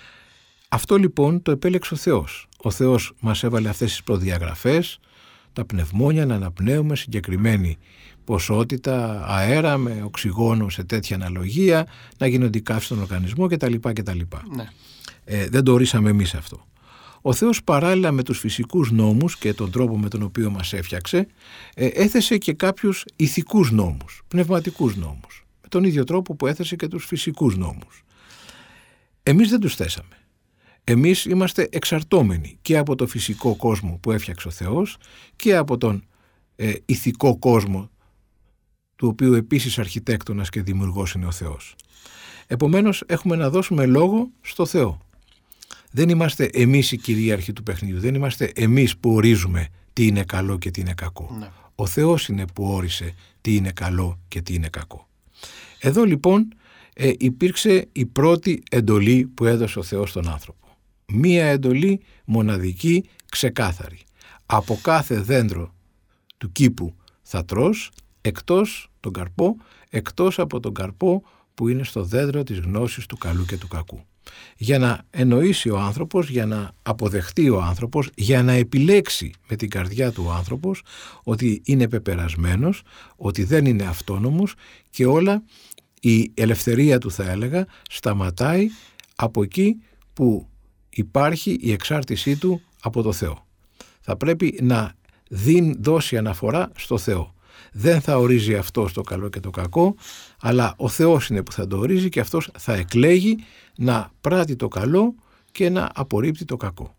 Αυτό λοιπόν το επέλεξε ο Θεός. Ο Θεός μας έβαλε αυτές τις προδιαγραφές, τα πνευμόνια να αναπνέουμε συγκεκριμένη ποσότητα αέρα με οξυγόνο σε τέτοια αναλογία, να γίνονται καύσεις στον οργανισμό κτλ. κτλ. Ναι. Ε, δεν το ορίσαμε εμείς αυτό. Ο Θεός παράλληλα με τους φυσικούς νόμους και τον τρόπο με τον οποίο μας έφτιαξε, ε, έθεσε και κάποιους ηθικούς νόμους, πνευματικούς νόμους, με τον ίδιο τρόπο που έθεσε και τους φυσικούς νόμους. Εμείς δεν τους θέσαμε. Εμείς είμαστε εξαρτώμενοι και από το φυσικό κόσμο που έφτιαξε ο Θεός και από τον ε, ηθικό κόσμο του οποίου επίσης αρχιτέκτονας και δημιουργός είναι ο Θεός. Επομένως έχουμε να δώσουμε λόγο στο Θεό. Δεν είμαστε εμείς οι κυρίαρχοι του παιχνιδιού, δεν είμαστε εμείς που ορίζουμε τι είναι καλό και τι είναι κακό. Ναι. Ο Θεός είναι που όρισε τι είναι καλό και τι είναι κακό. Εδώ λοιπόν ε, υπήρξε η πρώτη εντολή που έδωσε ο Θεός στον άνθρωπο. Μία εντολή μοναδική, ξεκάθαρη. Από κάθε δέντρο του κήπου θα τρως, εκτός τον καρπό, εκτός από τον καρπό που είναι στο δέντρο της γνώσης του καλού και του κακού. Για να εννοήσει ο άνθρωπος, για να αποδεχτεί ο άνθρωπος, για να επιλέξει με την καρδιά του ο άνθρωπος ότι είναι πεπερασμένος, ότι δεν είναι αυτόνομος και όλα η ελευθερία του, θα έλεγα, σταματάει από εκεί που υπάρχει η εξάρτησή του από το Θεό. Θα πρέπει να δώσει αναφορά στο Θεό. Δεν θα ορίζει αυτό το καλό και το κακό, αλλά ο Θεός είναι που θα το ορίζει και αυτός θα εκλέγει να πράττει το καλό και να απορρίπτει το κακό.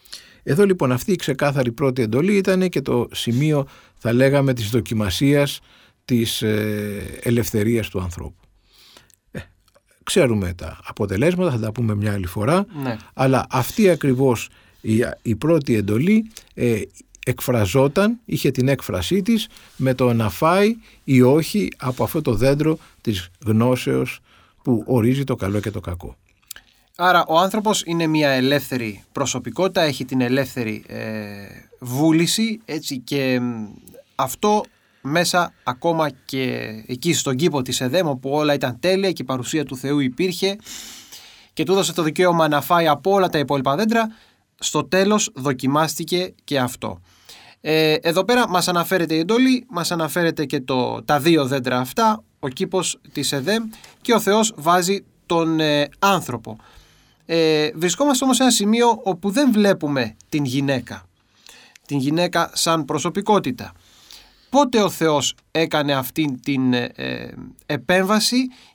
Εδώ λοιπόν αυτή η ξεκάθαρη πρώτη εντολή ήταν και το σημείο, θα λέγαμε, της δοκιμασίας της ε, ελευθερίας του ανθρώπου. Ε, ξέρουμε τα αποτελέσματα, θα τα πούμε μια άλλη φορά, ναι. Αλλά αυτή ακριβώς η, η πρώτη εντολή ε, εκφραζόταν, είχε την έκφρασή της με το να φάει ή όχι από αυτό το δέντρο της γνώσεως που ορίζει το καλό και το κακό. Άρα ο άνθρωπος είναι μια ελεύθερη προσωπικότητα, έχει την ελεύθερη ε, βούληση, έτσι, και αυτό μέσα ακόμα και εκεί στον κήπο της Εδέμ, όπου όλα ήταν τέλεια και η παρουσία του Θεού υπήρχε και του έδωσε το δικαίωμα να φάει από όλα τα υπόλοιπα δέντρα, στο τέλος δοκιμάστηκε και αυτό. Ε, εδώ πέρα μας αναφέρεται η εντολή, μας αναφέρεται και το, τα δύο δέντρα αυτά, ο κήπος της Εδέμ, και ο Θεός βάζει τον ε, άνθρωπο. Ε, βρισκόμαστε όμως σε ένα σημείο όπου δεν βλέπουμε την γυναίκα, την γυναίκα σαν προσωπικότητα. Πότε ο Θεός έκανε αυτή την ε, επέμβαση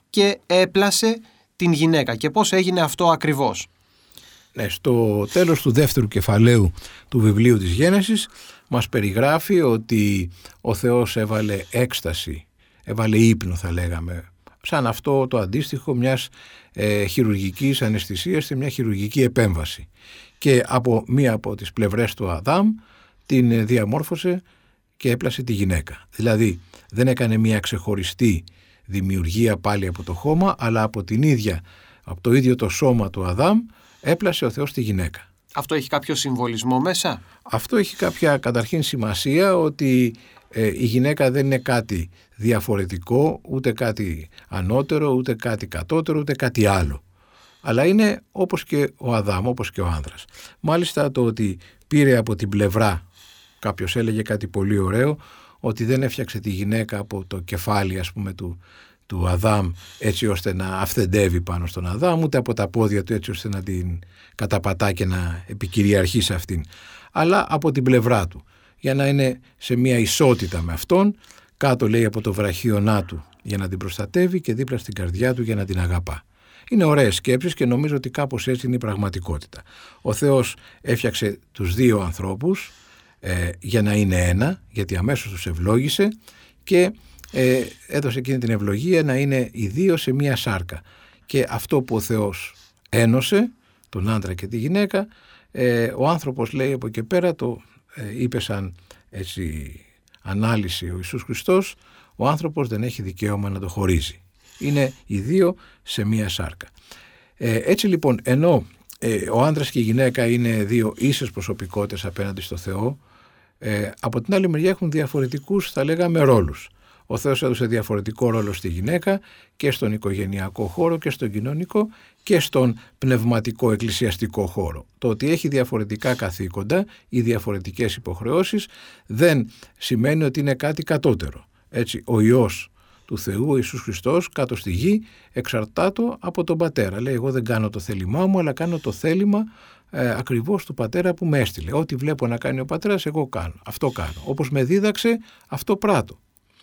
και έπλασε την γυναίκα και πώς έγινε αυτό ακριβώς. Ναι, στο τέλος του δεύτερου κεφαλαίου του βιβλίου της Γένεσης μας περιγράφει ότι ο Θεός έβαλε έκσταση, έβαλε ύπνο θα λέγαμε, σαν αυτό το αντίστοιχο μιας ε, χειρουργικής αναισθησίας σε μια χειρουργική επέμβαση. Και από μία από τις πλευρές του Αδάμ την διαμόρφωσε και έπλασε τη γυναίκα. Δηλαδή δεν έκανε μια ξεχωριστή δημιουργία πάλι από το χώμα, αλλά από την ίδια, από το ίδιο το σώμα του Αδάμ έπλασε ο Θεός τη γυναίκα. Αυτό έχει κάποιο συμβολισμό μέσα? Αυτό έχει κάποια καταρχήν σημασία, ότι ε, η γυναίκα δεν είναι κάτι διαφορετικό, ούτε κάτι ανώτερο, ούτε κάτι κατώτερο, ούτε κάτι άλλο. Αλλά είναι όπως και ο Αδάμ, όπως και ο άνδρας. Μάλιστα το ότι πήρε από την πλευρά, κάποιος έλεγε κάτι πολύ ωραίο, ότι δεν έφτιαξε τη γυναίκα από το κεφάλι ας πούμε του, του Αδάμ έτσι ώστε να αυθεντεύει πάνω στον Αδάμ, ούτε από τα πόδια του έτσι ώστε να την καταπατά και να επικυριαρχεί σε αυτήν, αλλά από την πλευρά του, για να είναι σε μια ισότητα με αυτόν, κάτω λέει από το βραχίωνά του για να την προστατεύει και δίπλα στην καρδιά του για να την αγαπά. Είναι ωραίες σκέψεις και νομίζω ότι κάπως έτσι είναι η πραγματικότητα. Ο Θεός έφτιαξε τους δύο ανθρώπους ε, για να είναι ένα, γιατί αμέσως τους ευλόγησε και ε, έδωσε εκείνη την ευλογία να είναι οι δύο σε μία σάρκα. Και αυτό που ο Θεός ένωσε, τον άντρα και τη γυναίκα, ε, ο άνθρωπος λέει από εκεί πέρα, το ε, είπε σαν έτσι, ανάλυση ο Ιησούς Χριστός, ο άνθρωπος δεν έχει δικαίωμα να το χωρίζει. Είναι οι δύο σε μία σάρκα. Ε, έτσι λοιπόν, ενώ ε, ο άντρας και η γυναίκα είναι δύο ίσες προσωπικότητες απέναντι στο Θεό, ε, από την άλλη μεριά έχουν διαφορετικούς, θα λέγαμε, ρόλους. Ο Θεός έδωσε διαφορετικό ρόλο στη γυναίκα και στον οικογενειακό χώρο και στον κοινωνικό και στον πνευματικό εκκλησιαστικό χώρο. Το ότι έχει διαφορετικά καθήκοντα ή διαφορετικές υποχρεώσεις δεν σημαίνει ότι είναι κάτι κατώτερο. Έτσι, ο Υιός του Θεού, ο Ιησούς Χριστός, κάτω στη γη, εξαρτάται από τον Πατέρα. Λέει, εγώ δεν κάνω το θέλημά μου, αλλά κάνω το θέλημα ε, ακριβώς του Πατέρα που με έστειλε. Ό,τι βλέπω να κάνει ο Πατέρας, εγώ κάνω. Αυτό κάνω. Όπως με δίδαξε, αυτό πράττω.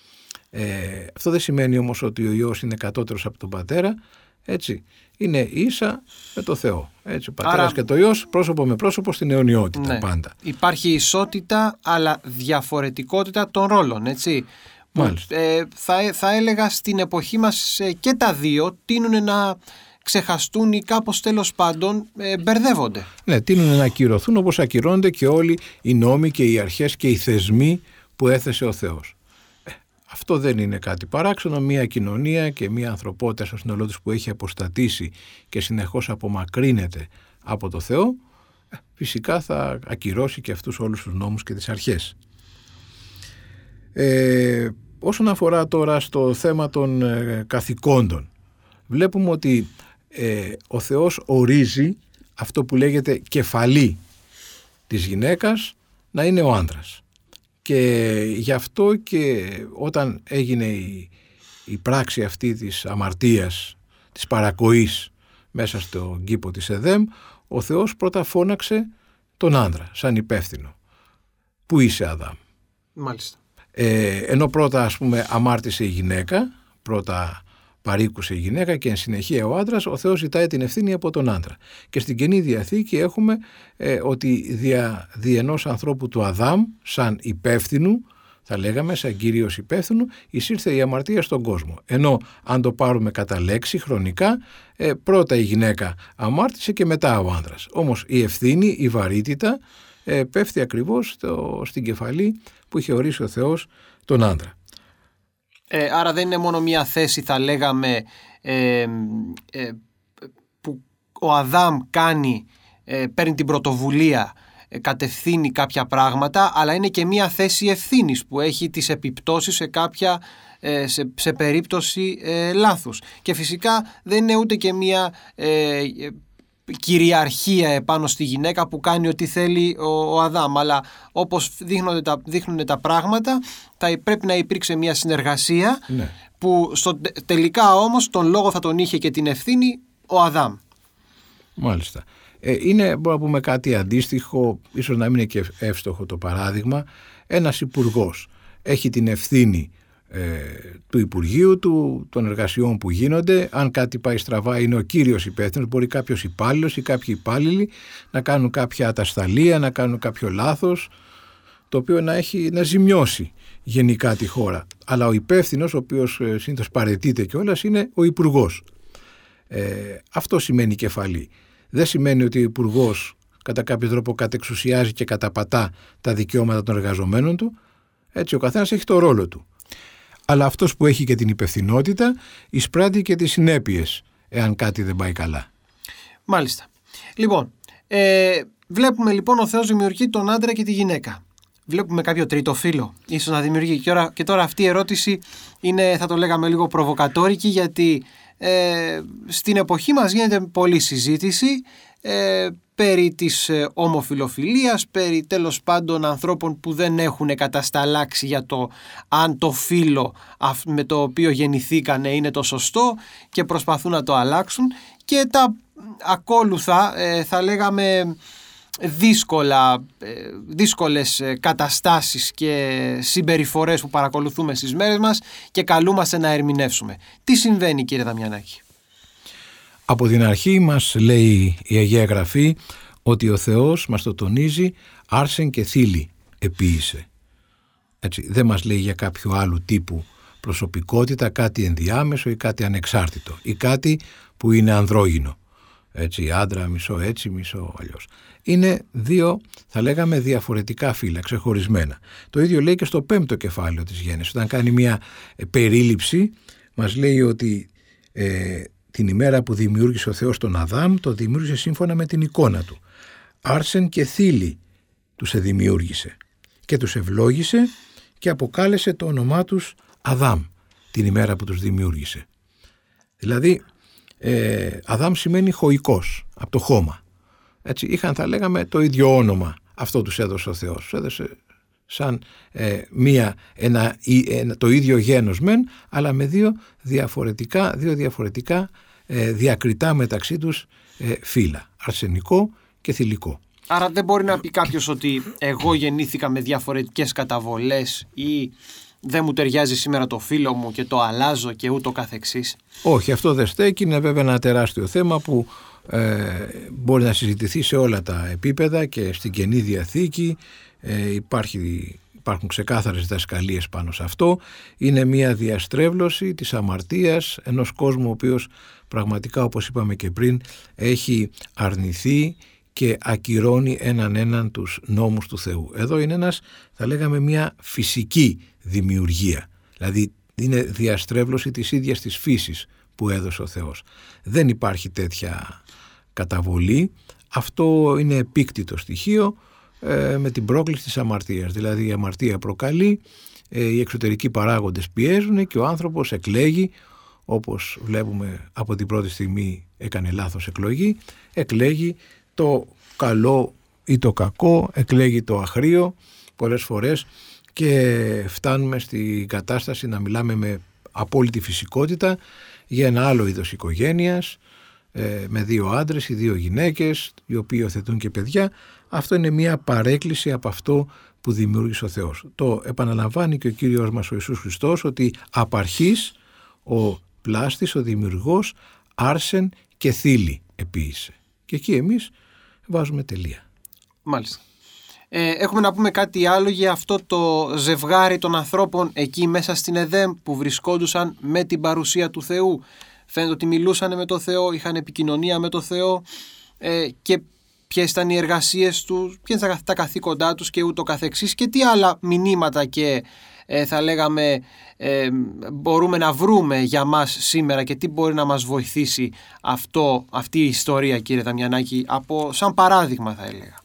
Ε, αυτό δεν σημαίνει όμως ότι ο Υιός είναι κατώτερος από τον Πατέρα. Έτσι, είναι ίσα με το Θεό. Έτσι, ο Πατέρας Άρα, και το Υιός πρόσωπο με πρόσωπο στην αιωνιότητα, ναι, πάντα. Υπάρχει ισότητα αλλά διαφορετικότητα των ρόλων, έτσι. Που, ε, θα, θα έλεγα στην εποχή μας ε, και τα δύο τείνουν να ξεχαστούν ή κάπως τέλος πάντων ε, μπερδεύονται. Ναι, τείνουν να ακυρωθούν όπως ακυρώνονται και όλοι οι νόμοι και οι αρχές και οι θεσμοί που έθεσε ο Θεός. Ε, αυτό δεν είναι κάτι παράξενο. Μια κοινωνία και μια ανθρωπότητα στο σύνολό της που έχει αποστατήσει και συνεχώς απομακρύνεται από το Θεό, ε, φυσικά θα ακυρώσει και αυτούς όλους τους νόμους και τις αρχές. Ε, όσον αφορά τώρα στο θέμα των ε, καθηκόντων, βλέπουμε ότι ε, ο Θεός ορίζει αυτό που λέγεται κεφαλή της γυναίκας να είναι ο άντρας, και γι' αυτό και όταν έγινε η, η πράξη αυτή της αμαρτίας, της παρακοής μέσα στον κήπο της Εδέμ, ο Θεός πρώτα φώναξε τον άντρα σαν υπεύθυνο. Πού είσαι, Αδάμ? Μάλιστα. Ε, ενώ πρώτα ας πούμε αμάρτησε η γυναίκα, πρώτα παρήκουσε η γυναίκα και εν συνεχεία ο άντρας, ο Θεός ζητάει την ευθύνη από τον άντρα. Και στην Καινή Διαθήκη έχουμε ε, ότι δια, δι' ενός ανθρώπου του Αδάμ σαν υπεύθυνου, θα λέγαμε σαν κύριος υπεύθυνου, εισήρθε η αμαρτία στον κόσμο. Ενώ αν το πάρουμε κατά λέξη χρονικά, ε, πρώτα η γυναίκα αμάρτησε και μετά ο άντρας. Όμως η ευθύνη, η βαρύτητα ε, πέφτει ακριβώς στο, στην κεφαλή που είχε ορίσει ο Θεός τον άντρα. Ε, άρα δεν είναι μόνο μια θέση, θα λέγαμε, ε, ε, που ο Αδάμ κάνει, ε, παίρνει την πρωτοβουλία, ε, κατευθύνει κάποια πράγματα, αλλά είναι και μια θέση ευθύνης που έχει τις επιπτώσεις σε κάποια, ε, σε, σε περίπτωση ε, λάθους. Και φυσικά δεν είναι ούτε και μια ε, κυριαρχία επάνω στη γυναίκα που κάνει ό,τι θέλει ο, ο Αδάμ, αλλά όπως δείχνουν τα, δείχνουν τα πράγματα, θα πρέπει να υπήρξε μια συνεργασία, ναι, που στο, τελικά όμως τον λόγο θα τον είχε και την ευθύνη ο Αδάμ. Μάλιστα. Ε, είναι, μπορούμε να πούμε κάτι αντίστοιχο, ίσως να μην είναι και εύστοχο το παράδειγμα. Ένας υπουργός έχει την ευθύνη του Υπουργείου του, των εργασιών που γίνονται. Αν κάτι πάει στραβά είναι ο κύριος υπεύθυνος. Μπορεί κάποιος υπάλληλος ή κάποιοι υπάλληλοι να κάνουν κάποια ατασταλία, να κάνουν κάποιο λάθος, το οποίο να έχει να ζημιώσει γενικά τη χώρα. Αλλά ο υπεύθυνος, ο οποίος συνήθως παραιτείται κιόλας, είναι ο υπουργός. Ε, αυτό σημαίνει κεφαλή. Δεν σημαίνει ότι ο υπουργός κατά κάποιο τρόπο κατεξουσιάζει και καταπατά τα δικαιώματα των εργαζομένων του. Έτσι ο καθένας έχει το ρόλο του. Αλλά αυτός που έχει και την υπευθυνότητα εισπράττει και τις συνέπειες εάν κάτι δεν πάει καλά. Μάλιστα. Λοιπόν, ε, βλέπουμε λοιπόν ο Θεός δημιουργεί τον άντρα και τη γυναίκα. Βλέπουμε κάποιο τρίτο φύλο ίσως να δημιουργεί. Και, ώρα, και τώρα αυτή η ερώτηση είναι, θα το λέγαμε, λίγο προβοκατόρικη, γιατί ε, στην εποχή μας γίνεται πολλή συζήτηση ε, περί της ε, ομοφιλοφιλίας, περί τέλος πάντων ανθρώπων που δεν έχουν κατασταλάξει για το αν το φύλο με το οποίο γεννηθήκανε είναι το σωστό και προσπαθούν να το αλλάξουν, και τα ακόλουθα ε, θα λέγαμε δύσκολα, δύσκολες καταστάσεις και συμπεριφορές που παρακολουθούμε στις μέρες μας και καλούμαστε να ερμηνεύσουμε. Τι συμβαίνει, κύριε Δαμιανάκη? Από την αρχή μας λέει η Αγία Γραφή ότι ο Θεός μας το τονίζει, άρσεν και θήλη επίησε. Έτσι, δεν μας λέει για κάποιο άλλου τύπου προσωπικότητα, κάτι ενδιάμεσο ή κάτι ανεξάρτητο ή κάτι που είναι ανδρόγυνο. Έτσι, άντρα μισό έτσι, μισό αλλιώς. Είναι δύο, θα λέγαμε, διαφορετικά φύλλα, ξεχωρισμένα. Το ίδιο λέει και στο πέμπτο κεφάλαιο της Γέννησης. Όταν κάνει μια περίληψη, μας λέει ότι ε, την ημέρα που δημιούργησε ο Θεός τον Αδάμ, το δημιούργησε σύμφωνα με την εικόνα του. Άρσεν και θήλη τους εδημιούργησε και τους ευλόγησε και αποκάλεσε το όνομά τους Αδάμ την ημέρα που τους δημιούργησε. Δηλαδή, ε, Αδάμ σημαίνει χωικός, από το χώμα. Έτσι, είχαν, θα λέγαμε, το ίδιο όνομα. Αυτό τους έδωσε ο Θεός. Τους έδωσε σαν ε, μία, ένα, ένα, το ίδιο γένος μεν, αλλά με δύο διαφορετικά, δύο διαφορετικά ε, διακριτά μεταξύ τους ε, φύλλα. Αρσενικό και θηλυκό. Άρα δεν μπορεί να πει κάποιος ότι εγώ γεννήθηκα με διαφορετικές καταβολές ή δεν μου ταιριάζει σήμερα το φύλο μου και το αλλάζω και ούτω καθεξής. Όχι, αυτό δεν στέκει. Είναι βέβαια ένα τεράστιο θέμα που Ε, μπορεί να συζητηθεί σε όλα τα επίπεδα και στην Καινή Διαθήκη. ε, υπάρχει, υπάρχουν ξεκάθαρες διδασκαλίες πάνω σε αυτό. Είναι μια διαστρέβλωση της αμαρτίας ενός κόσμου ο οποίος πραγματικά, όπως είπαμε και πριν, έχει αρνηθεί και ακυρώνει έναν έναν τους νόμους του Θεού. Εδώ είναι ένας, θα λέγαμε, μια φυσική δημιουργία, δηλαδή είναι διαστρέβλωση της ίδιας της φύσης που έδωσε ο Θεός. Δεν υπάρχει τέτοια καταβολή. Αυτό είναι επίκτητο στοιχείο ε, με την πρόκληση της αμαρτίας. Δηλαδή η αμαρτία προκαλεί, ε, οι εξωτερικοί παράγοντες πιέζουν και ο άνθρωπος εκλέγει, όπως βλέπουμε από την πρώτη στιγμή έκανε λάθος εκλογή, εκλέγει το καλό ή το κακό, εκλέγει το αχρίο πολλές φορές και φτάνουμε στην κατάσταση να μιλάμε με απόλυτη φυσικότητα για ένα άλλο είδος οικογένειας, με δύο άντρες ή δύο γυναίκες οι οποίοι υιοθετούν και παιδιά. Αυτό είναι μια παρέκκληση από αυτό που δημιούργησε ο Θεός. Το επαναλαμβάνει και ο Κύριος μας ο Ιησούς Χριστός, ότι απ' αρχής ο πλάστης, ο δημιουργός, άρσεν και θήλη επίησε. Και εκεί εμείς βάζουμε τελεία. Μάλιστα. Ε, έχουμε να πούμε κάτι άλλο για αυτό το ζευγάρι των ανθρώπων εκεί μέσα στην Εδέμ που βρισκόντουσαν με την παρουσία του Θεού. Φαίνεται ότι μιλούσαν με το Θεό, είχαν επικοινωνία με το Θεό ε, και ποιες ήταν οι εργασίες τους, ποιες ήταν τα καθήκοντά τους και ούτω καθεξής, και τι άλλα μηνύματα και ε, θα λέγαμε ε, μπορούμε να βρούμε για μας σήμερα και τι μπορεί να μας βοηθήσει αυτό, αυτή η ιστορία, κύριε Δαμιανάκη, από, σαν παράδειγμα θα έλεγα.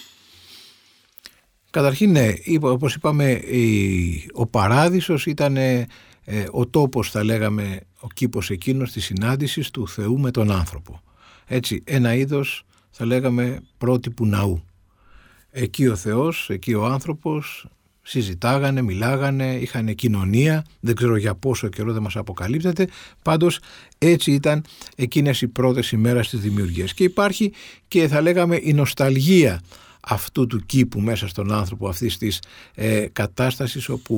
Καταρχήν, ναι, όπως είπαμε, ο Παράδεισος ήταν ε, ο τόπος, θα λέγαμε, ο κήπος εκείνος της συνάντησης του Θεού με τον άνθρωπο. Έτσι, ένα είδος, θα λέγαμε, πρότυπου ναού. Εκεί ο Θεός, εκεί ο άνθρωπος συζητάγανε, μιλάγανε, είχαν κοινωνία, δεν ξέρω για πόσο καιρό, δεν μας αποκαλύπτεται, πάντως έτσι ήταν εκείνες οι πρώτες ημέρες της δημιουργίας. Και υπάρχει και, θα λέγαμε, η νοσταλγία αυτού του κήπου μέσα στον άνθρωπο, αυτής της ε, κατάστασης όπου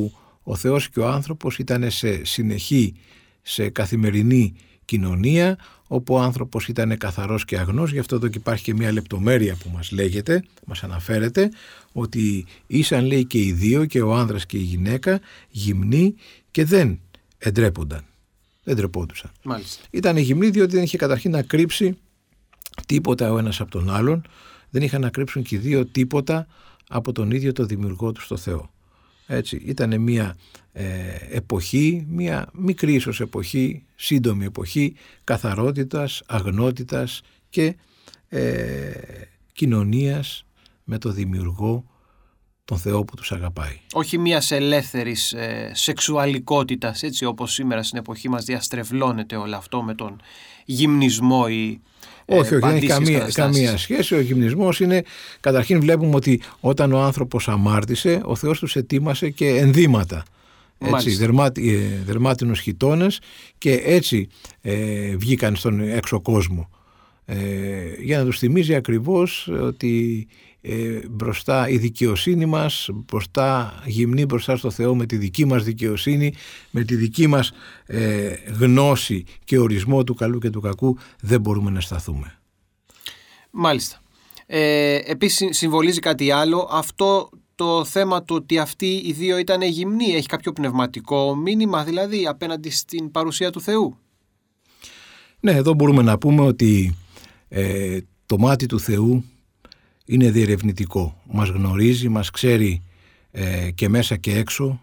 ο Θεός και ο άνθρωπος ήταν σε συνεχή, σε καθημερινή κοινωνία, όπου ο άνθρωπος ήταν καθαρός και αγνός. Γι' αυτό εδώ και υπάρχει και μια λεπτομέρεια που μας λέγεται, μας αναφέρεται, ότι ήσαν, λέει, και οι δύο, και ο άνδρας και η γυναίκα, γυμνοί και δεν εντρέπονταν. Δεν ντρεπόντουσαν. Μάλιστα. Ήταν γυμνοί διότι δεν είχε καταρχήν να κρύψει τίποτα ο ένας από τον άλλον, δεν είχαν να κρύψουν και οι δύο τίποτα από τον ίδιο το δημιουργό του στο Θεό. Έτσι, ήταν μια ε, εποχή, μια μικρή ίσως εποχή, σύντομη εποχή καθαρότητας, αγνότητας και ε, κοινωνίας με το δημιουργό, τον Θεό που τους αγαπάει. Όχι μιας ελεύθερης ε, σεξουαλικότητας, έτσι όπως σήμερα στην εποχή μας διαστρεβλώνεται όλο αυτό με τον γυμνισμό ή ε, όχι, όχι, δεν έχει καμία, καμία σχέση. Ο γυμνισμός είναι, καταρχήν βλέπουμε ότι όταν ο άνθρωπος αμάρτησε, ο Θεός τους ετοίμασε και ενδύματα. Έτσι, δερμάτι, ε, δερμάτινους χιτώνες, και έτσι ε, βγήκαν στον έξω κόσμο. Ε, για να τους θυμίζει ακριβώς ότι ε, μπροστά η δικαιοσύνη μας, μπροστά γυμνή μπροστά στο Θεό με τη δική μας δικαιοσύνη, με τη δική μας ε, γνώση και ορισμό του καλού και του κακού, δεν μπορούμε να σταθούμε. Μάλιστα. Ε, επίσης συμβολίζει κάτι άλλο, αυτό το θέμα του ότι αυτοί οι δύο ήταν γυμνοί, έχει κάποιο πνευματικό μήνυμα δηλαδή απέναντι στην παρουσία του Θεού? Ναι, εδώ μπορούμε να πούμε ότι ε, το μάτι του Θεού είναι διερευνητικό. Μας γνωρίζει, μας ξέρει ε, και μέσα και έξω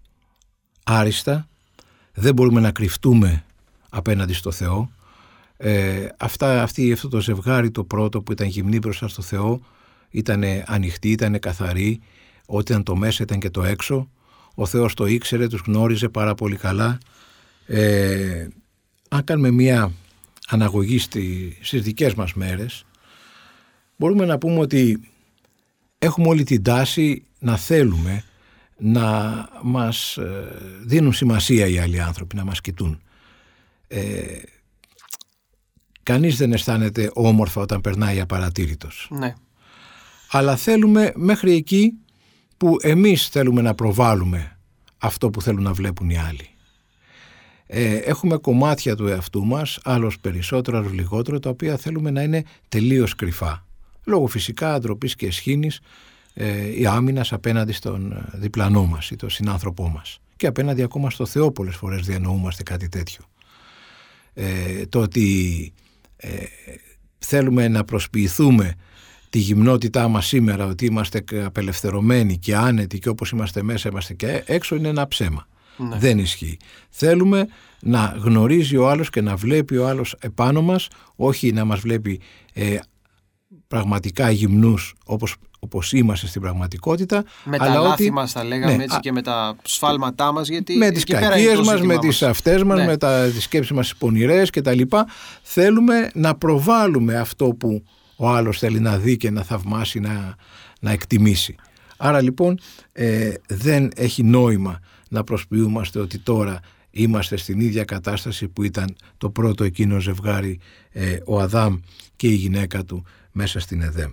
άριστα. Δεν μπορούμε να κρυφτούμε απέναντι στο Θεό. Ε, αυτά, αυτή, αυτό το ζευγάρι το πρώτο που ήταν γυμνή μπροστά στο Θεό ήταν ανοιχτή, ήταν καθαρή. Ό,τι ήταν το μέσα ήταν και το έξω. Ο Θεός το ήξερε, τους γνώριζε πάρα πολύ καλά. Ε, αν κάνουμε μία αναγωγή στη, στις δικές μας μέρες, μπορούμε να πούμε ότι έχουμε όλη την τάση να θέλουμε να μας δίνουν σημασία οι άλλοι άνθρωποι, να μας κοιτούν. Ε, κανείς δεν αισθάνεται όμορφα όταν περνάει απαρατήρητος. Ναι. Αλλά θέλουμε μέχρι εκεί που εμείς θέλουμε να προβάλλουμε αυτό που θέλουν να βλέπουν οι άλλοι. Ε, έχουμε κομμάτια του εαυτού μας, άλλος περισσότερο, άλλος λιγότερο, τα οποία θέλουμε να είναι τελείως κρυφά. Λόγω φυσικά ντροπής και αισχήνης ε, ή άμυνας απέναντι στον διπλανό μας ή τον συνάνθρωπό μας. Και απέναντι ακόμα στο Θεό πολλές φορές διανοούμαστε κάτι τέτοιο. Ε, το ότι ε, θέλουμε να προσποιηθούμε τη γυμνότητά μας σήμερα, ότι είμαστε απελευθερωμένοι και άνετοι και όπως είμαστε μέσα είμαστε και έξω, είναι ένα ψέμα. Ναι. Δεν ισχύει. Θέλουμε να γνωρίζει ο άλλος και να βλέπει ο άλλος επάνω μας, όχι να μας βλέπει ε, πραγματικά γυμνούς όπως, όπως είμαστε στην πραγματικότητα. Με αλλά τα λάθη ότι, μας τα λέγαμε, ναι, έτσι, και με τα σφάλματά μας, γιατί με τις κακίες μας, με τις αυτές μας, ναι, με τα, τις σκέψεις μας τις πονηρές και τα λοιπά. Θέλουμε να προβάλλουμε αυτό που ο άλλος θέλει να δει και να θαυμάσει, να, να εκτιμήσει. Άρα λοιπόν ε, δεν έχει νόημα να προσποιούμαστε ότι τώρα είμαστε στην ίδια κατάσταση που ήταν το πρώτο εκείνο ζευγάρι, ε, ο Αδάμ και η γυναίκα του μέσα στην Εδέμ.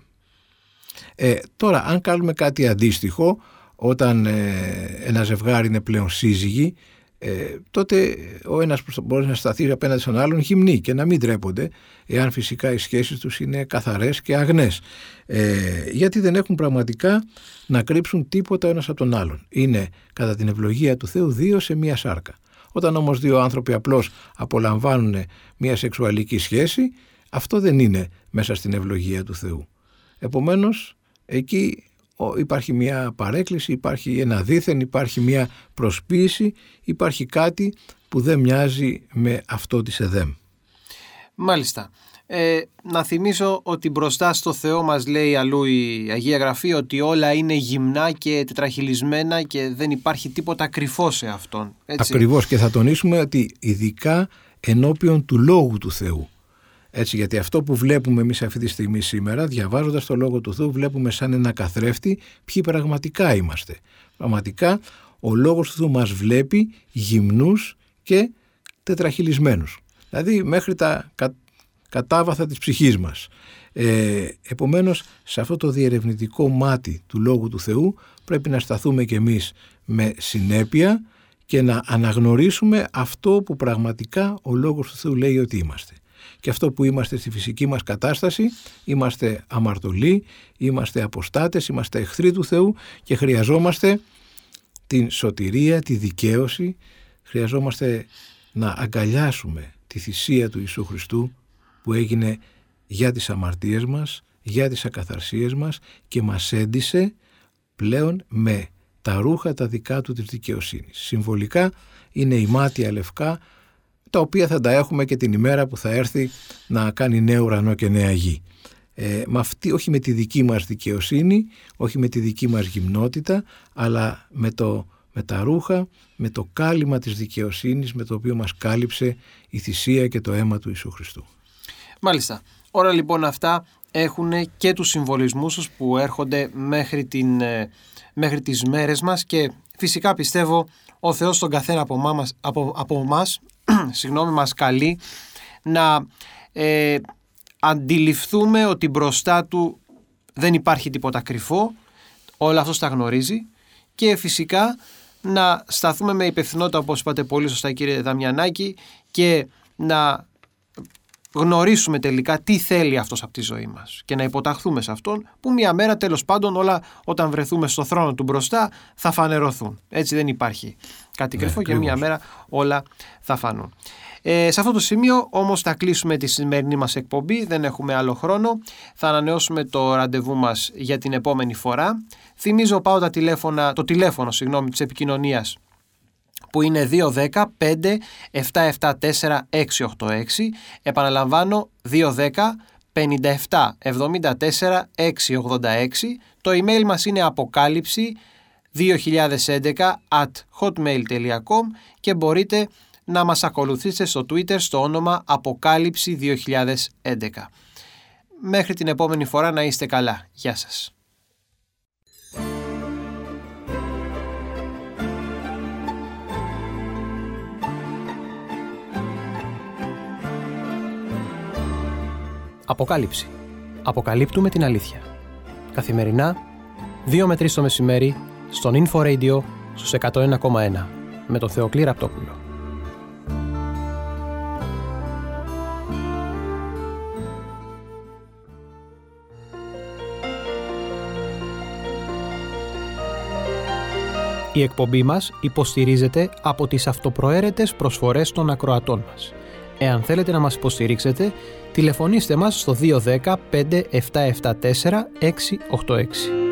Ε, τώρα αν κάνουμε κάτι αντίστοιχο, όταν ε, ένα ζευγάρι είναι πλέον σύζυγοι, ε, τότε ο ένας μπορεί να σταθεί απέναντι στον άλλον γυμνή και να μην ντρέπονται, εάν φυσικά οι σχέσεις τους είναι καθαρές και αγνές, ε, γιατί δεν έχουν πραγματικά να κρύψουν τίποτα ο ένας από τον άλλον. Είναι κατά την ευλογία του Θεού δύο σε μία σάρκα. Όταν όμως δύο άνθρωποι απλώς απολαμβάνουν μία σεξουαλική σχέση, αυτό δεν είναι μέσα στην ευλογία του Θεού. Επομένως εκεί υπάρχει μια παρέκκληση, υπάρχει ένα δήθεν, υπάρχει μια προσποίηση, υπάρχει κάτι που δεν μοιάζει με αυτό της Εδέμ. Μάλιστα. Ε, να θυμίσω ότι μπροστά στο Θεό μας λέει αλλού η Αγία Γραφή ότι όλα είναι γυμνά και τετραχυλισμένα και δεν υπάρχει τίποτα κρυφό σε αυτόν. Έτσι. Ακριβώς, και θα τονίσουμε ότι ειδικά ενώπιον του Λόγου του Θεού. Έτσι, γιατί αυτό που βλέπουμε εμείς αυτή τη στιγμή σήμερα, διαβάζοντας το Λόγο του Θεού, βλέπουμε σαν ένα καθρέφτη ποιοι πραγματικά είμαστε. Πραγματικά ο Λόγος του Θεού μας βλέπει γυμνούς και τετραχυλισμένους. Δηλαδή μέχρι τα κατάβαθα της ψυχής μας. Ε, επομένως, σε αυτό το διερευνητικό μάτι του Λόγου του Θεού πρέπει να σταθούμε κι εμείς με συνέπεια και να αναγνωρίσουμε αυτό που πραγματικά ο Λόγος του Θεού λέει ότι είμαστε. Και αυτό που είμαστε στη φυσική μας κατάσταση, είμαστε αμαρτωλοί, είμαστε αποστάτες, είμαστε εχθροί του Θεού και χρειαζόμαστε την σωτηρία, τη δικαίωση, χρειαζόμαστε να αγκαλιάσουμε τη θυσία του Ιησού Χριστού που έγινε για τις αμαρτίες μας, για τις ακαθαρσίες μας και μας έντισε πλέον με τα ρούχα τα δικά του της δικαιοσύνης. Συμβολικά είναι η μάτια λευκά, τα οποία θα τα έχουμε και την ημέρα που θα έρθει να κάνει νέο ουρανό και νέα γη. Ε, με αυτή, όχι με τη δική μας δικαιοσύνη, όχι με τη δική μας γυμνότητα, αλλά με, το, με τα ρούχα, με το κάλυμα της δικαιοσύνης με το οποίο μας κάλυψε η θυσία και το αίμα του Ιησού Χριστού. Μάλιστα. Όλα λοιπόν αυτά έχουν και τους συμβολισμούς τους που έρχονται μέχρι, την, μέχρι τις μέρες μας και φυσικά πιστεύω ο Θεός τον καθένα από, μάμας, από, από εμάς συγγνώμη, μας καλεί να ε, αντιληφθούμε ότι μπροστά του δεν υπάρχει τίποτα κρυφό, όλα αυτό τα γνωρίζει και φυσικά να σταθούμε με υπευθυνότητα, όπως είπατε πολύ σωστά κύριε Δαμιανάκη, και να γνωρίσουμε τελικά τι θέλει αυτός από τη ζωή μας και να υποταχθούμε σε αυτόν που μια μέρα τέλος πάντων όλα όταν βρεθούμε στο θρόνο του μπροστά θα φανερωθούν. Έτσι δεν υπάρχει κάτι κρυφό ναι, και μια μέρα όλα θα φανούν. Ε, σε αυτό το σημείο όμως θα κλείσουμε τη σημερινή μας εκπομπή, δεν έχουμε άλλο χρόνο. Θα ανανεώσουμε το ραντεβού μας για την επόμενη φορά. Θυμίζω πάω τα τηλέφωνα, το τηλέφωνο συγγνώμη, της επικοινωνίας που είναι δύο ένα μηδέν πέντε επτά επτά τέσσερα έξι οκτώ έξι. Επαναλαμβάνω δύο ένα μηδέν πέντε επτά εβδομήντα τέσσερα έξι ογδόντα έξι. Το email μας είναι αποκάλυψη δύο χιλιάδες έντεκα at hotmail τελεία com και μπορείτε να μας ακολουθήσετε στο Twitter στο όνομα Αποκάλυψη δύο χιλιάδες έντεκα. Μέχρι την επόμενη φορά να είστε καλά. Γεια σας. Αποκάλυψη. Αποκαλύπτουμε την αλήθεια. Καθημερινά, δύο με τρεις το μεσημέρι, στον Info Radio στους εκατό ένα κόμμα ένα, με τον Θεοκλή Ραπτόπουλο. Η εκπομπή μας υποστηρίζεται από τις αυτοπροαίρετες προσφορές των ακροατών μας. Εάν θέλετε να μας υποστηρίξετε, τηλεφωνήστε μας στο δύο ένα μηδέν πέντε επτά επτά τέσσερα έξι οκτώ έξι.